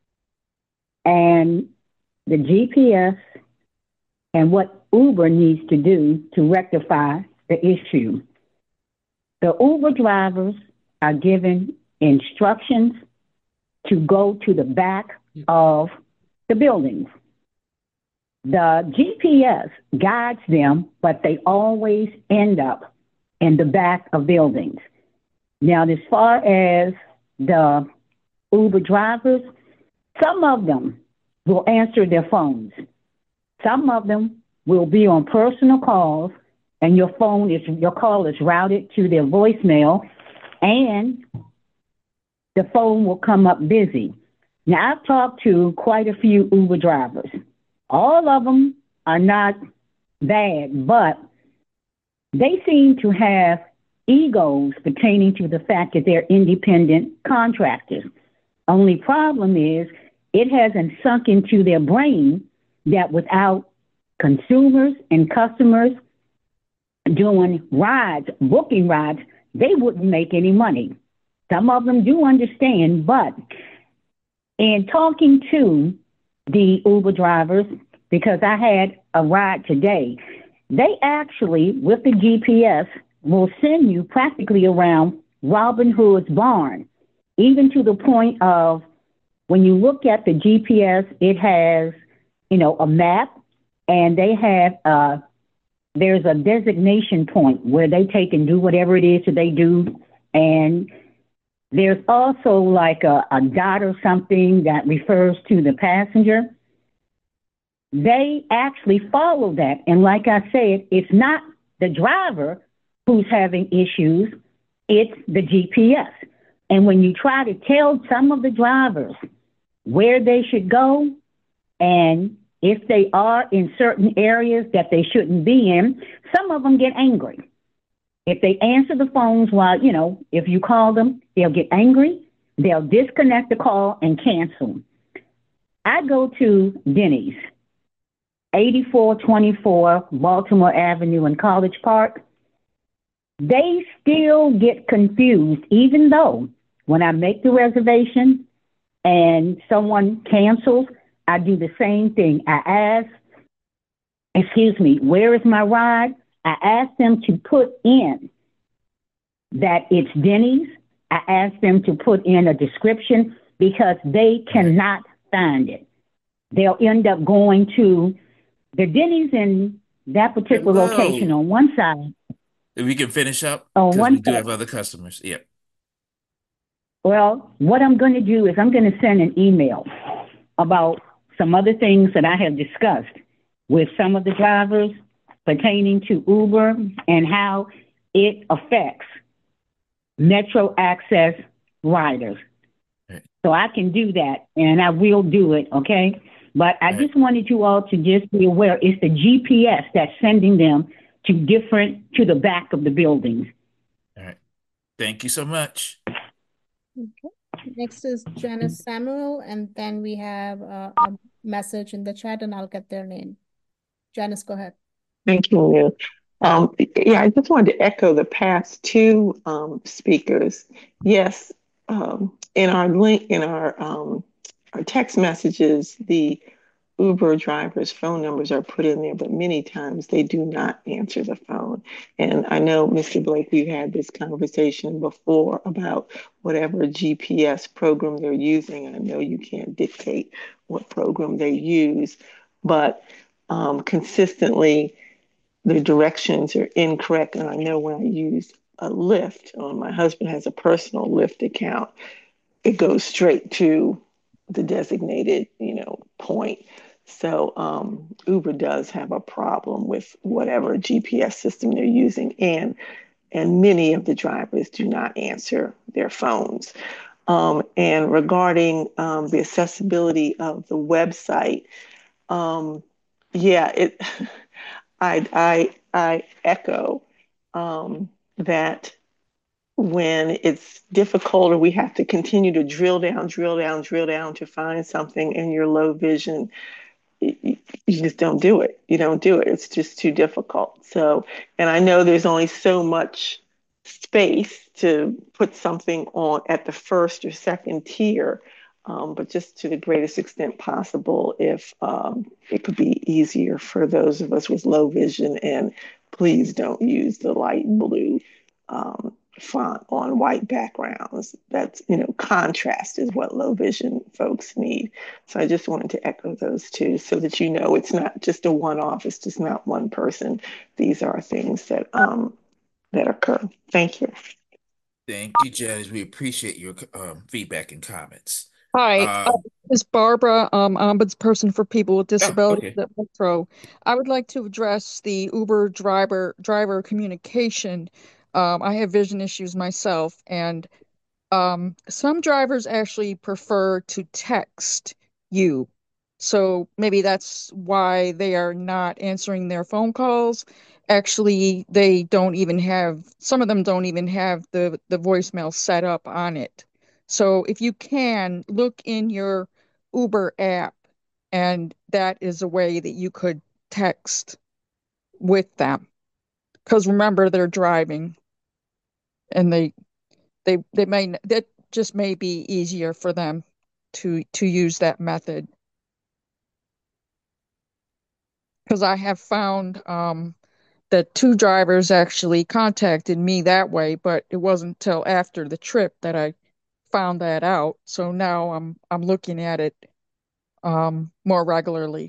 and the GPS and what Uber needs to do to rectify the issue. The Uber drivers are given instructions to go to the back of the buildings. The GPS guides them, but they always end up in the back of buildings. Now, as far as the Uber drivers, some of them will answer their phones. Some of them will be on personal calls, and your call is routed to their voicemail, and the phone will come up busy. Now, I've talked to quite a few Uber drivers. All of them are not bad, but they seem to have egos pertaining to the fact that they're independent contractors. Only problem is it hasn't sunk into their brain that without consumers and customers doing rides, booking rides, they wouldn't make any money. Some of them do understand, but in talking to the Uber drivers, because I had a ride today, they actually, with the GPS, will send you practically around Robin Hood's barn, even to the point of when you look at the GPS, it has, a map, and they have, there's a designation point where they take and do whatever it is that they do. And there's also like a dot or something that refers to the passenger. They actually follow that. And like I said, it's not the driver who's having issues, it's the GPS. And when you try to tell some of the drivers where they should go, and if they are in certain areas that they shouldn't be in, some of them get angry. If they answer the phones while, if you call them, they'll get angry, they'll disconnect the call and cancel. I go to Denny's, 8424 Baltimore Avenue in College Park. They still get confused, even though when I make the reservation and someone cancels, I do the same thing. I ask, where is my ride? I ask them to put in that it's Denny's. I ask them to put in a description because they cannot find it. They'll end up going to the Denny's in that particular location on one side. If we can finish up, on because one we do side. have other customers. Yeah. Well, what I'm going to do is I'm going to send an email about some other things that I have discussed with some of the drivers pertaining to Uber and how it affects Metro Access riders. Right. So I can do that, and I will do it, okay? But I just wanted you all to just be aware it's the GPS that's sending them to the back of the buildings. All right. Thank you so much. Okay. Next is Janice Samuel, and then we have a message in the chat, and I'll get their name. Janice, go ahead. Thank you. I just wanted to echo the past two speakers. Yes, in our text messages, the Uber drivers' phone numbers are put in there, but many times they do not answer the phone. And I know, Mr. Blake, we had this conversation before about whatever GPS program they're using. I know you can't dictate what program they use, but consistently the directions are incorrect. And I know when I use a Lyft, my husband has a personal Lyft account, it goes straight to the designated, point. So Uber does have a problem with whatever GPS system they're using, and many of the drivers do not answer their phones. And regarding the accessibility of the website, yeah, it. I echo that when it's difficult or we have to continue to drill down to find something in your low vision, you just don't do it. You don't do it. It's just too difficult. So, and I know there's only so much space to put something on at the first or second tier, but just to the greatest extent possible, if it could be easier for those of us with low vision, and please don't use the light blue font on white backgrounds. That's, contrast is what low vision folks need. So I just wanted to echo those two so that it's not just a one-off, it's just not one person. These are things that occur. Thank you. Thank you, Judge. We appreciate your feedback and comments. Hi, this is Barbara, ombudsperson for people with disabilities okay. at Metro. I would like to address the Uber driver communication. I have vision issues myself, and some drivers actually prefer to text you. So maybe that's why they are not answering their phone calls. Actually, some of them don't even have the voicemail set up on it. So if you can, look in your Uber app, and that is a way that you could text with them. Because remember, they're driving, and they may that just may be easier for them to use that method. Because I have found that two drivers actually contacted me that way, but it wasn't until after the trip that I found that out. So now I'm looking at it more regularly.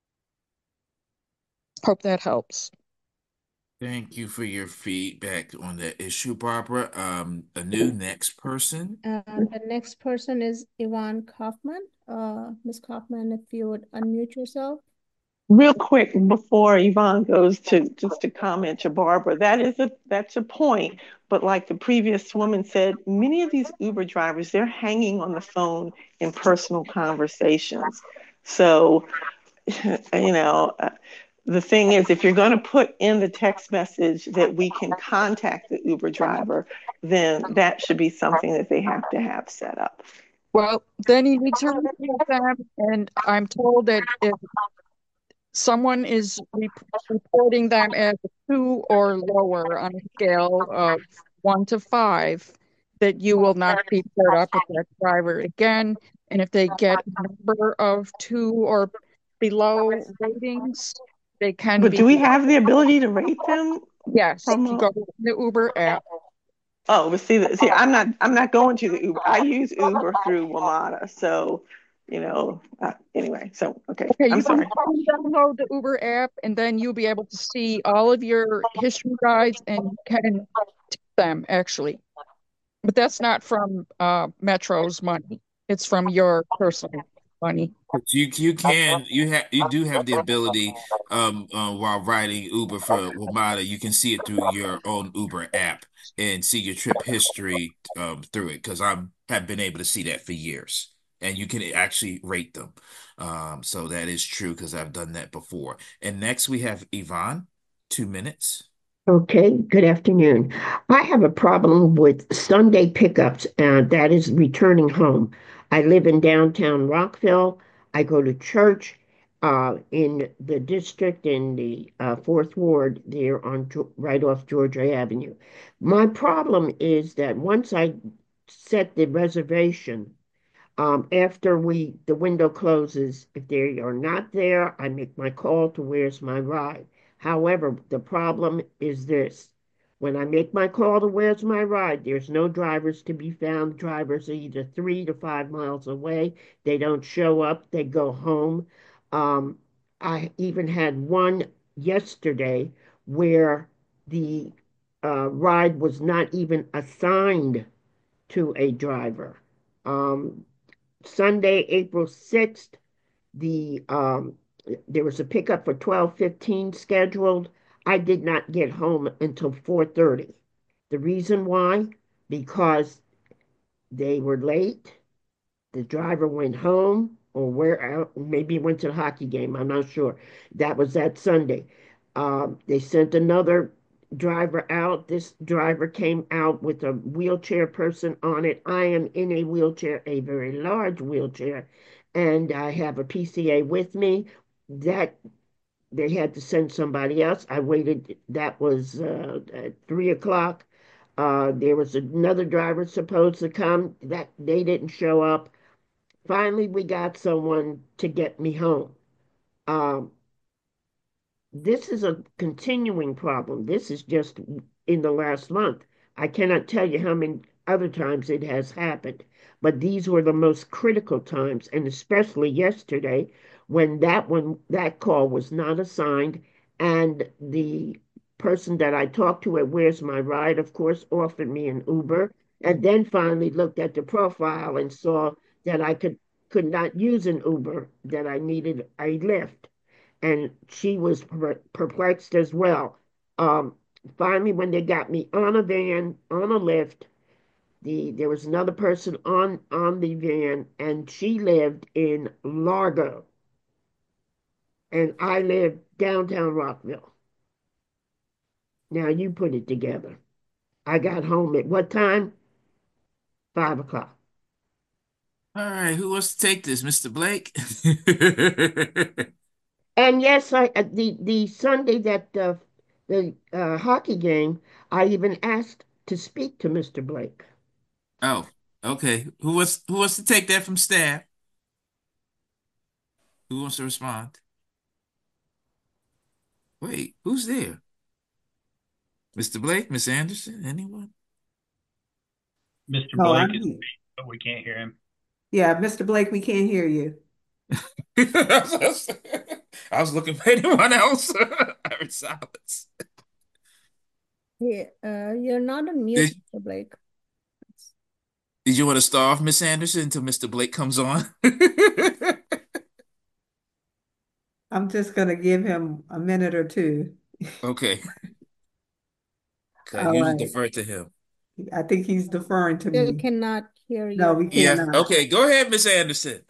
Hope that helps. Thank you for your feedback on that issue, Barbara. A new next person. The next person is Yvonne Kaufman. Ms. Kaufman, if you would unmute yourself. Real quick before Yvonne goes to just to comment to Barbara, that's a point. But like the previous woman said, many of these Uber drivers, they're hanging on the phone in personal conversations. So, the thing is, if you're going to put in the text message that we can contact the Uber driver, then that should be something that they have to have set up. Well, then you need to report them, and I'm told that if someone is reporting them as a 2 or lower on a scale of 1 to 5, that you will not be paired up with that driver again. And if they get a number of 2 or below ratings, they can But be. do we have the ability to rate them? Yes, if you go to the Uber app. Oh, but see, I'm not going to the Uber. I use Uber through WMATA. So, anyway. So, okay. I'm sorry. You can download the Uber app, and then you'll be able to see all of your history rides, and you can tip them actually. But that's not from Metro's money. It's from your personal money. You do have the ability while riding Uber for WMATA, you can see it through your own Uber app and see your trip history through it, because I have been able to see that for years, and you can actually rate them. So that is true because I've done that before. And next we have Yvonne, 2 minutes. Okay, good afternoon. I have a problem with Sunday pickups, and that is returning home. I live in downtown Rockville. I go to church in the district in the Fourth Ward there on right off Georgia Avenue. My problem is that once I set the reservation, after the window closes, if they are not there, I make my call to where's my ride. However, the problem is this. When I make my call to where's my ride, there's no drivers to be found. Drivers are either 3 to 5 miles away. They don't show up. They go home. I even had one yesterday where the ride was not even assigned to a driver. Um, Sunday, April 6th, there was a pickup for 12:15 scheduled. I did not get home until 4:30. The reason why? Because they were late. The driver went home or where out, maybe went to the hockey game. I'm not sure. That was that Sunday. They sent another driver out. This driver came out with a wheelchair person on it. I am in a wheelchair, a very large wheelchair, and I have a PCA with me. That they had to send somebody else. I waited. That was at 3 o'clock. There was another driver supposed to come. That they didn't show up. Finally, we got someone to get me home. Um, this is a continuing problem. This is just in the last month. I cannot tell you how many other times it has happened, but these were the most critical times, and especially yesterday when that call was not assigned, and the person that I talked to at Where's My Ride, of course, offered me an Uber, and then finally looked at the profile and saw that I could not use an Uber, that I needed a Lyft, and she was perplexed as well. Um, Finally, when they got me on a van, on a lift, there was another person on the van, and she lived in Largo, and I lived downtown Rockville. Now you put it together. I got home at what time? 5 o'clock. All right, who wants to take this, Mr. Blake? And yes, the Sunday that the hockey game, I even asked to speak to Mr. Blake. Oh, okay. Who wants to take that from staff? Who wants to respond? Wait, who's there? Mr. Blake, Miss Anderson, anyone? Mr. Oh, Blake I'm is, here. but we can't hear him. Yeah, Mr. Blake, we can't hear you. I was looking for anyone else. I heard silence. Yeah, you're not on mute, Mr. Blake. Did you want to start off, Miss Anderson, until Mr. Blake comes on? I'm just going to give him a minute or two. Okay. I All usually right. defer to him. I think he's deferring to Still me. cannot hear you. No, we Yeah. cannot. Okay, go ahead, Miss Anderson.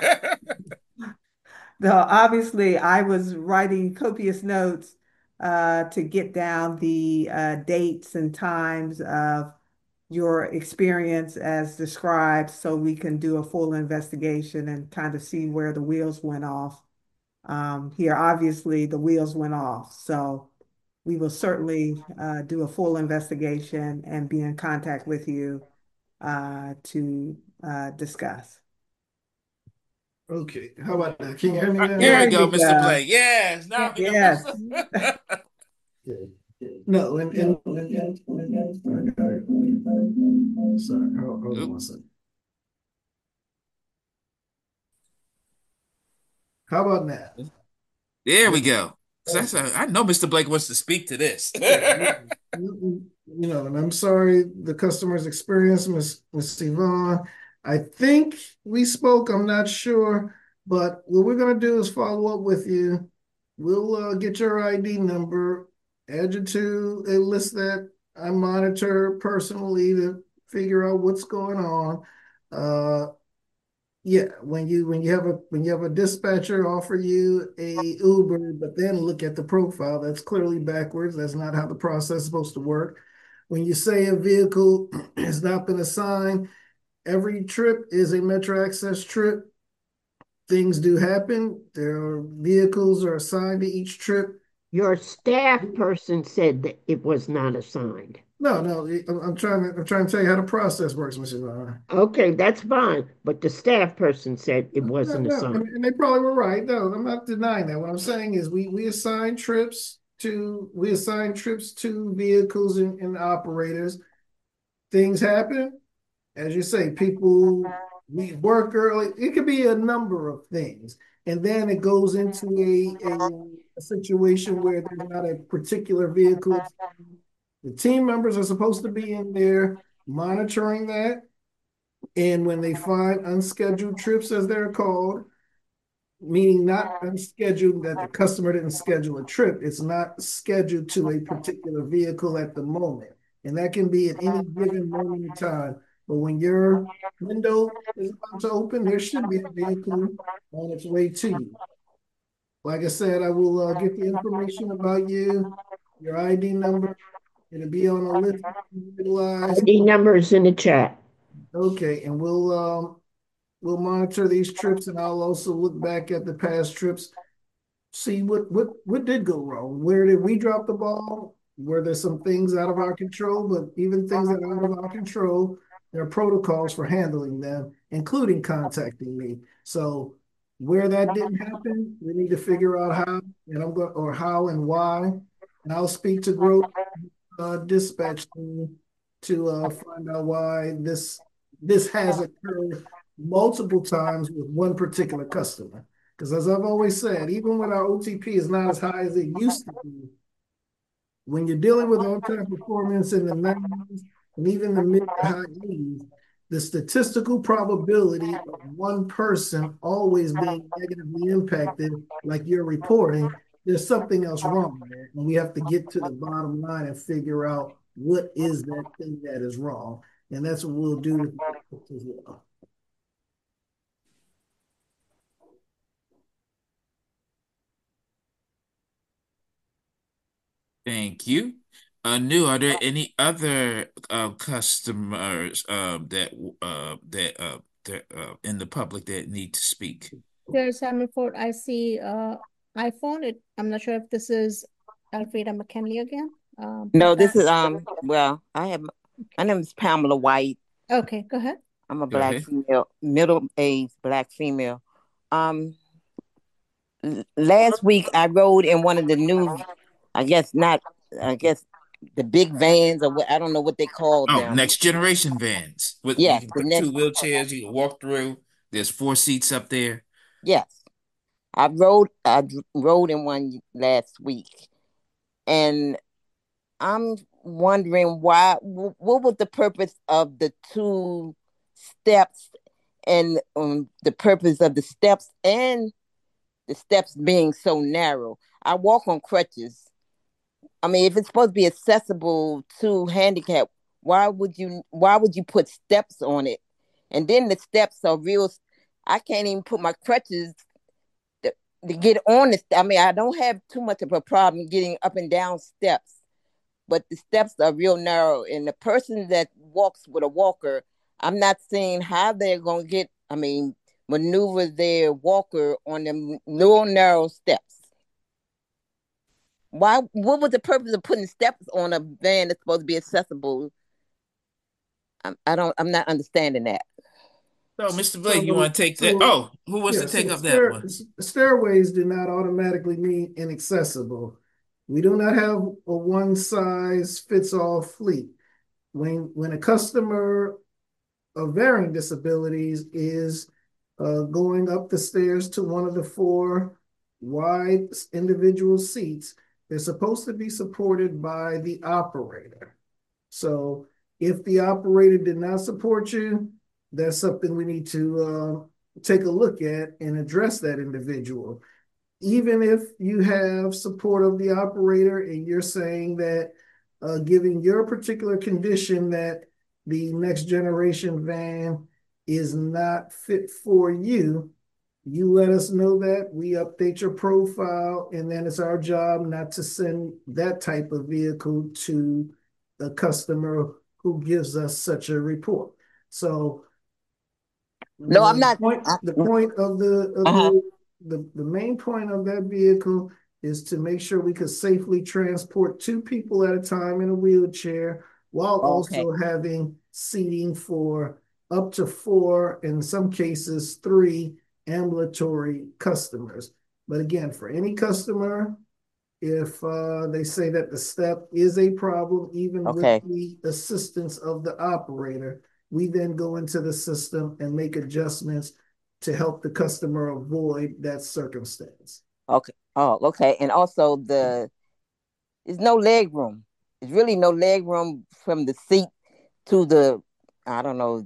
No, obviously, I was writing copious notes to get down the dates and times of your experience as described so we can do a full investigation and kind of see where the wheels went off. Here, obviously, the wheels went off. So we will certainly do a full investigation and be in contact with you to discuss. Okay, how about that? Can you hear me now? There we go, you Mr. go. Blake. Yes, now we Yes. No, sorry, hold on one second. How about that? There we go. I know Mr. Blake wants to speak to this. You know, and I'm sorry the customer's experience, Miss Yvonne. I think we spoke, I'm not sure, but what we're gonna do is follow up with you. We'll get your ID number, add you to a list that I monitor personally to figure out what's going on. Yeah, when you have a dispatcher offer you a Uber, but then look at the profile, that's clearly backwards. That's not how the process is supposed to work. When you say a vehicle has not been assigned, every trip is a Metro Access trip. Things do happen. There are vehicles are assigned to each trip. Your staff person said that it was not assigned. No, I'm trying to tell you how the process works, Mr. Vaughn. Okay, that's fine, but the staff person said it wasn't assigned. And they probably were right. No, I'm not denying that. What I'm saying is we assign trips to vehicles and operators. Things happen, as you say. People we work early. It could be a number of things, and then it goes into a situation where there's not a particular vehicle The team members are supposed to be in there monitoring that. And when they find unscheduled trips, as they're called, meaning not unscheduled that the customer didn't schedule a trip, it's not scheduled to a particular vehicle at the moment. And that can be at any given moment in time. But when your window is about to open, there should be a vehicle on its way to you. Like I said, I will get the information about you, your ID number. It'll be on a list utilized. ID number is in the chat. Okay, and we'll monitor these trips, and I'll also look back at the past trips, see what did go wrong. Where did we drop the ball? Were there some things out of our control? But even things that are out of our control, there are protocols for handling them, including contacting me. So where that didn't happen, we need to figure out how, or how and why. And I'll speak to growth dispatch team to find out why this has occurred multiple times with one particular customer. Because as I've always said, even when our OTP is not as high as it used to be, when you're dealing with on-time performance in the 90s and even the mid to high 80s, the statistical probability of one person always being negatively impacted, like you're reporting, there's something else wrong there. And we have to get to the bottom line and figure out what is that thing that is wrong. And that's what we'll do with the as well. Thank you. Anu, are there any other customers that in the public that need to speak? There's Sam report. I see iPhone. I'm not sure if this is Alfreda McKinley again. No, this is well, my name is Pamela White. Okay, go ahead. I'm a black female, middle-aged black female. Last week I rode in one of the new, I guess the big vans, or what, I don't know what they call them. Next generation vans. You can put two wheelchairs, you can walk through. There's 4 seats up there. Yes. I rode in one last week. And I'm wondering what was the purpose of the 2 steps, and the purpose of the steps and the steps being so narrow. I walk on crutches. I mean, if it's supposed to be accessible to handicap, why would you put steps on it? And then the steps are real. I can't even put my crutches to get on the. I mean, I don't have too much of a problem getting up and down steps, but the steps are real narrow. And the person that walks with a walker, I'm not seeing how they're going to maneuver their walker on them little narrow steps. What was the purpose of putting steps on a van that's supposed to be accessible? I'm not understanding that. So, Mr. Blake, you want to take that? Who wants to take up that one? Stairways do not automatically mean inaccessible. We do not have a one-size-fits-all fleet. When a customer of varying disabilities is going up the stairs to one of the 4 wide individual seats, they're supposed to be supported by the operator. So if the operator did not support you, that's something we need to take a look at and address that individual. Even if you have support of the operator and you're saying that given your particular condition that the next generation van is not fit for you, you let us know that, we update your profile, and then it's our job not to send that type of vehicle to the customer who gives us such a report. So no, I'm not. The point of the main point of that vehicle is to make sure we could safely transport 2 people at a time in a wheelchair, while also having seating for up to 4, in some cases 3 ambulatory customers. But again, for any customer, if they say that the step is a problem, even with the assistance of the operator, we then go into the system and make adjustments to help the customer avoid that circumstance. Okay. Oh, okay. And also there's no leg room. there's really no leg room from the seat to the, I don't know,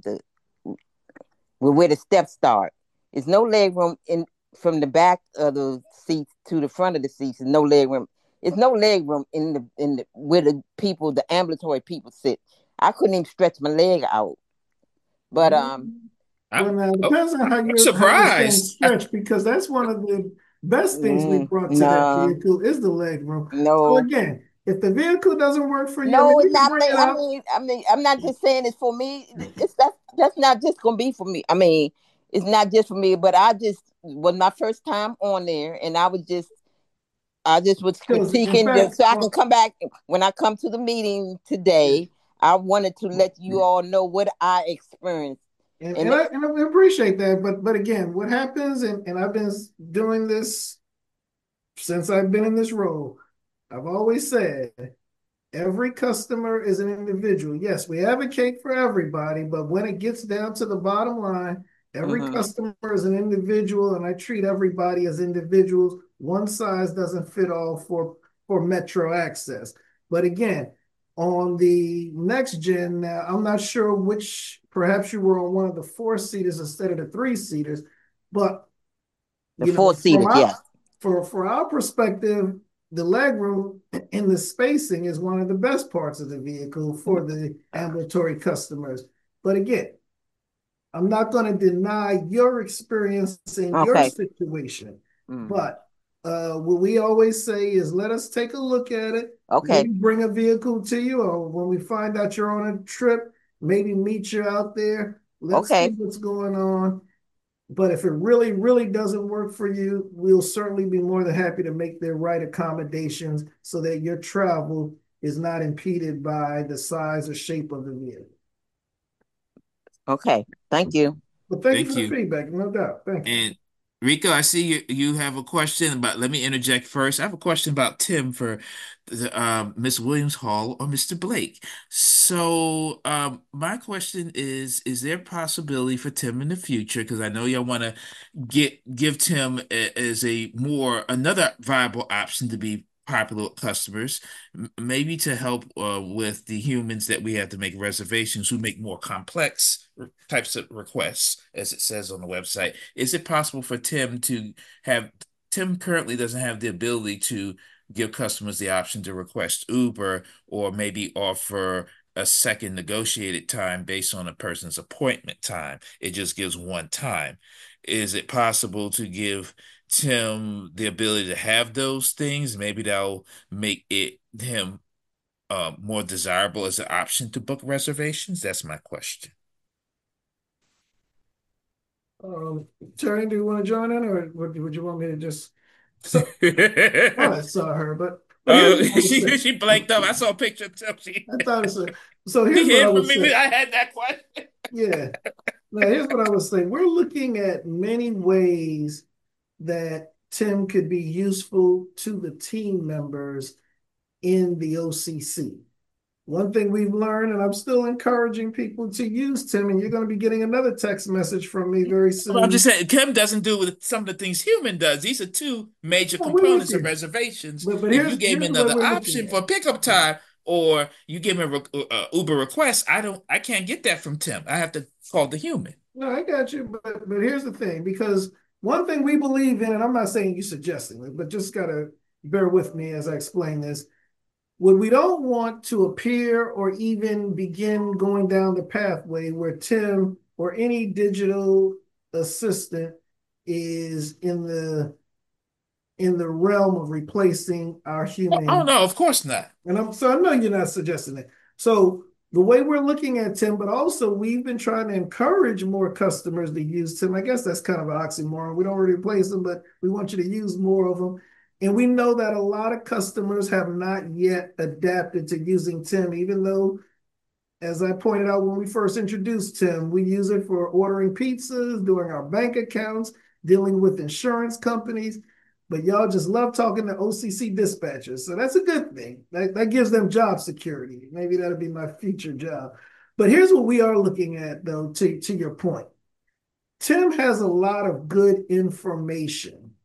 where the steps start. There's no leg room in from the back of the seats to the front of the seats. There's no leg room. There's no leg room in the where the ambulatory people sit. I couldn't even stretch my leg out. But well, now it depends on how you're saying stretch, because that's one of the best things we brought to that vehicle is the leg room. So again, if the vehicle doesn't work for you, no, it's not. I'm not just saying it's for me. That's not just gonna be for me. I mean, it's not just for me. But I just was my first time on there, and I just was critiquing this, so I can come back when I come to the meeting today. I wanted to let you all know what I experienced. And I appreciate that, but again, what happens, and I've been doing this since I've been in this role, I've always said, every customer is an individual. Yes, we advocate for everybody, but when it gets down to the bottom line, every customer is an individual, and I treat everybody as individuals. One size doesn't fit all for Metro Access. But again, on the next gen, now I'm not sure which, perhaps you were on one of the 4-seaters instead of the 3-seaters, but the 4-seaters, yes. For our perspective, the legroom and the spacing is one of the best parts of the vehicle for the ambulatory customers. But again, I'm not going to deny your experience in your situation, but what we always say is let us take a look at it. Okay. Maybe bring a vehicle to you, or when we find out you're on a trip, maybe meet you out there. Let's see what's going on. But if it really, really doesn't work for you, we'll certainly be more than happy to make the right accommodations so that your travel is not impeded by the size or shape of the vehicle. Okay, thank you. Well, thank you for the feedback, no doubt. Thank you. And Rico, I see you have a question, but let me interject first. I have a question about Tim for Miss Williams Hall or Mr. Blake. So my question is there a possibility for Tim in the future? Because I know y'all want to give Tim as another viable option to be popular with customers, maybe to help with the humans that we have to make reservations who make more complex types of requests, as it says on the website. Is it possible for Tim currently doesn't have the ability to give customers the option to request Uber or maybe offer a second negotiated time based on a person's appointment time. It just gives one time. Is it possible to give Tim the ability to have those things? Maybe that'll make him more desirable as an option to book reservations? That's my question. Terry, do you want to join in, or would you want me to just? I saw her, but she blanked up. I saw a picture of Tim. I thought it was. So here's what I would say. I had that question. Yeah. Now here's what I would say. We're looking at many ways that Tim could be useful to the team members in the OCC. One thing we've learned, and I'm still encouraging people to use Tim, and you're going to be getting another text message from me very soon. Well, I'm just saying, Tim doesn't do some of the things human does. These are two major components of reservations. But if you gave me another option for pickup time, or you give me a Uber request, I can't get that from Tim. I have to call the human. No, I got you. But here's the thing, because one thing we believe in, and I'm not saying you're suggesting it, but just got to bear with me as I explain this. What we don't want to appear or even begin going down the pathway where Tim or any digital assistant is in the realm of replacing our human. Oh no, of course not. And I know you're not suggesting that. So the way we're looking at Tim, but also we've been trying to encourage more customers to use Tim. I guess that's kind of an oxymoron. We don't really replace them, but we want you to use more of them. And we know that a lot of customers have not yet adapted to using Tim, even though, as I pointed out when we first introduced Tim, we use it for ordering pizzas, doing our bank accounts, dealing with insurance companies. But y'all just love talking to OCC dispatchers. So that's a good thing. That gives them job security. Maybe that'll be my future job. But here's what we are looking at, though, to your point. Tim has a lot of good information.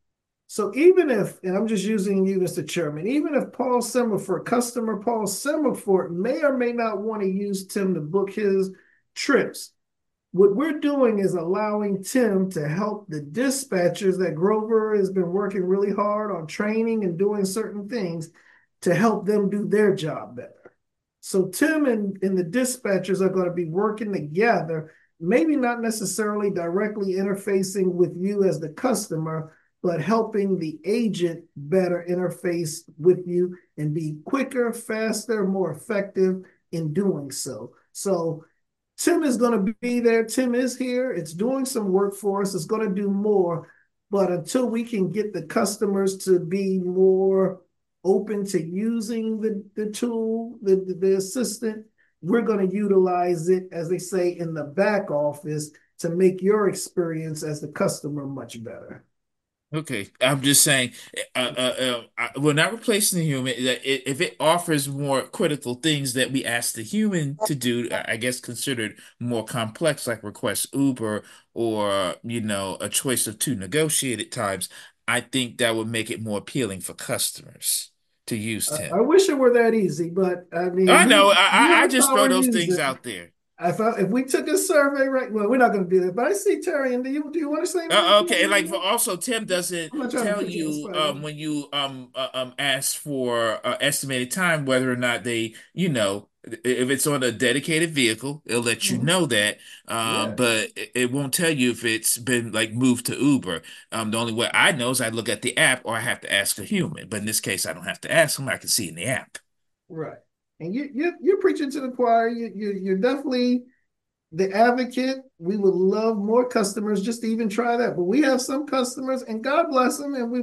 So even if, and I'm just using you, Mr. Chairman, even if Paul Semaphore, customer Paul Semaphore, may or may not want to use Tim to book his trips, what we're doing is allowing Tim to help the dispatchers that Grover has been working really hard on training and doing certain things to help them do their job better. So Tim and the dispatchers are going to be working together, maybe not necessarily directly interfacing with you as the customer, but helping the agent better interface with you and be quicker, faster, more effective in doing so. So Tim is going to be there. Tim is here. It's doing some work for us. It's going to do more. But until we can get the customers to be more open to using the tool, the assistant, we're going to utilize it, as they say, in the back office to make your experience as the customer much better. Okay, I'm just saying, we're not replacing the human. If it offers more critical things that we ask the human to do, I guess considered more complex, like request Uber or, a choice of two negotiated times, I think that would make it more appealing for customers to use Tim. I wish it were that easy, but I mean, I know. you're I the just throw power those things user. out there. If we took a survey, right? Well, we're not going to do that. But I see Terry, and do you want to say anything? Okay, like for also Tim doesn't I'm not trying to tell put you on the you spot. when you ask for estimated time whether or not they if it's on a dedicated vehicle, it'll let you know that, Yeah. but it won't tell you if it's been like moved to Uber. The only way I know is I look at the app or I have to ask a human, but in this case I don't have to ask them, I can see in the app. Right. And you're preaching to the choir. You're definitely the advocate. We would love more customers just to even try that. But we have some customers, and God bless them, and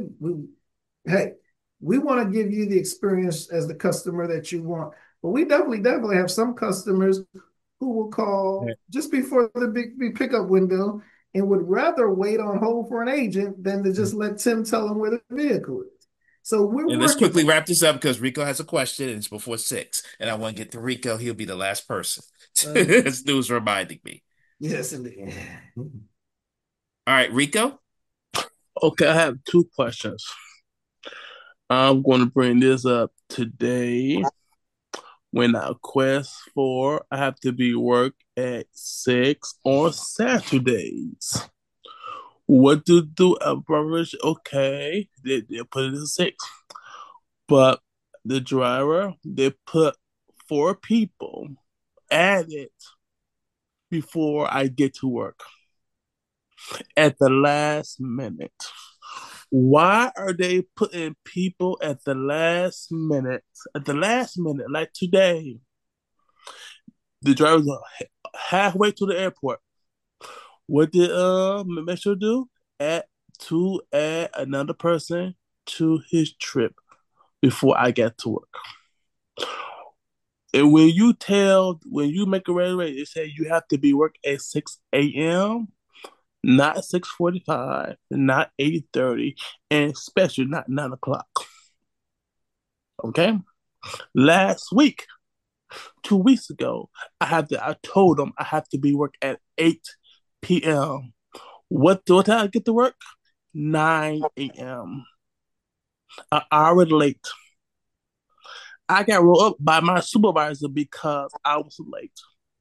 we want to give you the experience as the customer that you want. But we definitely have some customers who will call just before the big pickup window and would rather wait on hold for an agent than to just let Tim tell them where the vehicle is. So we're And let's working. quickly wrap this up because Rico has a question and it's before 6. And I want to get to Rico. He'll be the last person. Stu's reminding me. Yes, indeed. All right, Rico. Okay, I have 2 questions. I'm going to bring this up today. When I request for, I have to be work at 6 on Saturdays. What to do at brothers? Okay, they put it at 6. But the driver, they put 4 people added before I get to work at the last minute. Why are they putting people at the last minute? At the last minute, like today, the driver's halfway to the airport. What did Metro do? Add another person to his trip before I get to work. And when you make a reservation, it says you have to be work at 6 a.m., not 6:45, not 8:30, and especially not 9 o'clock. Okay? Last week, 2 weeks ago, I told them I have to be work at 8 p.m. What time I get to work? 9 a.m. An hour late. I got rolled up by my supervisor because I was late.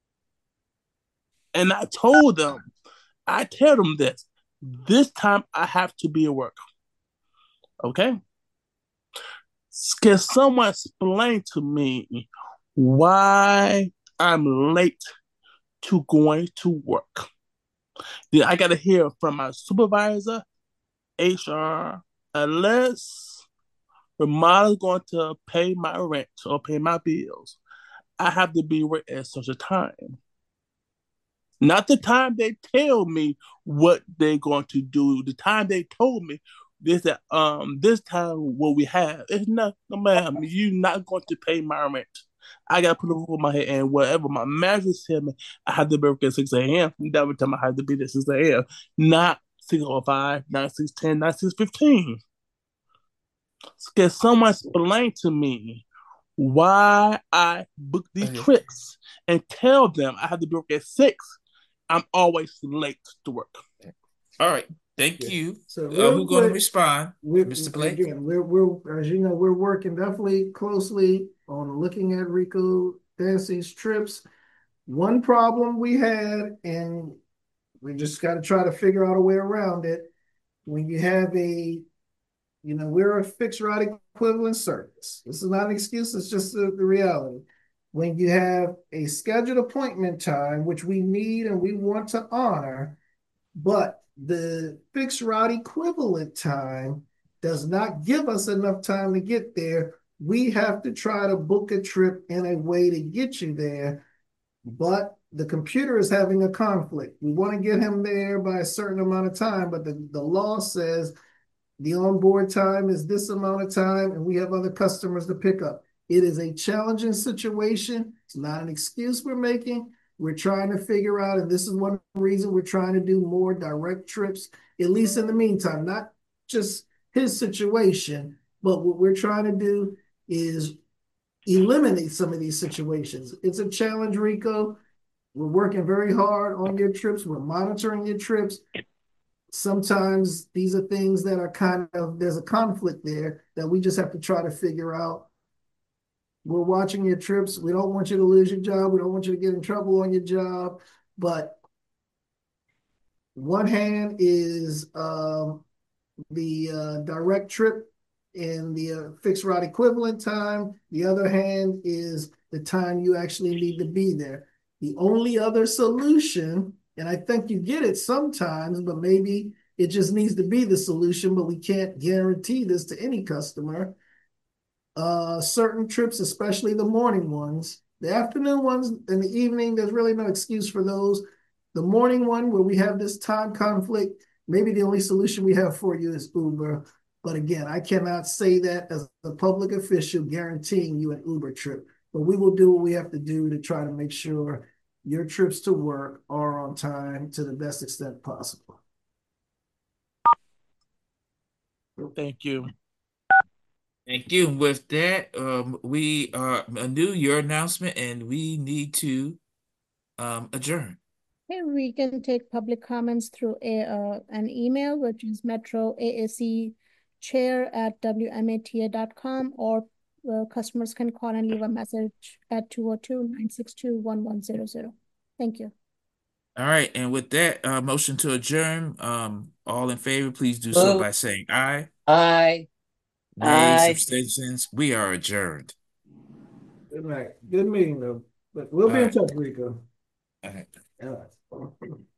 And I tell them this time I have to be at work. Okay? Can someone explain to me why I'm late to going to work? Then I got to hear from my supervisor, HR, unless Ramada's going to pay my rent or pay my bills, I have to be work at such a time. Not the time they tell me what they're going to do. The time they told me this time what we have. It's not, no, ma'am, you're not going to pay my rent. I got to put a roof on my head, and whatever my manager tell me, I have to be working at 6 a.m. Every time I have to be there at 6 a.m. Not 6:05, not 6:10, not 6:15. Can someone explain to me why I book these trips and tell them I have to be work at 6? I'm always late to work. All right. Thank Yeah. you. So real Who's going to quick, respond? Mr. Blake? again, we're as you know, we're working definitely closely on looking at Rico Dancy's trips. One problem we had, and we just got to try to figure out a way around it. When you have we're a fixed rod equivalent service. This is not an excuse, it's just the reality. When you have a scheduled appointment time, which we need and we want to honor, but the fixed rod equivalent time does not give us enough time to get there, we have to try to book a trip in a way to get you there. But the computer is having a conflict. We want to get him there by a certain amount of time, but the law says the onboard time is this amount of time, and we have other customers to pick up. It is a challenging situation. It's not an excuse we're making. We're trying to figure out, and this is one reason we're trying to do more direct trips, at least in the meantime, not just his situation, but what we're trying to do is eliminate some of these situations. It's a challenge, Rico. We're working very hard on your trips. We're monitoring your trips. Sometimes these are things that are there's a conflict there that we just have to try to figure out. We're watching your trips. We don't want you to lose your job. We don't want you to get in trouble on your job. But one hand is the direct trip and the fixed rod equivalent time. The other hand is the time you actually need to be there. The only other solution, and I think you get it sometimes, but maybe it just needs to be the solution, but we can't guarantee this to any customer. Certain trips, especially the morning ones, the afternoon ones and the evening, there's really no excuse for those. The morning one where we have this time conflict, maybe the only solution we have for you is Uber. But again, I cannot say that as a public official guaranteeing you an Uber trip. But we will do what we have to do to try to make sure your trips to work are on time to the best extent possible. Thank you. Thank you. With that, we knew your announcement, and we need to adjourn. Okay, we can take public comments through an email, which is metroaacchair@wmata.com, or customers can call and leave a message at 202-962-1100. Thank you. All right, and with that, motion to adjourn. All in favor, please do so by saying aye. Aye. Nays, Aye. abstentions. We are adjourned. Good night. Good meeting, though. But we'll be in touch, Rico. All right. All right.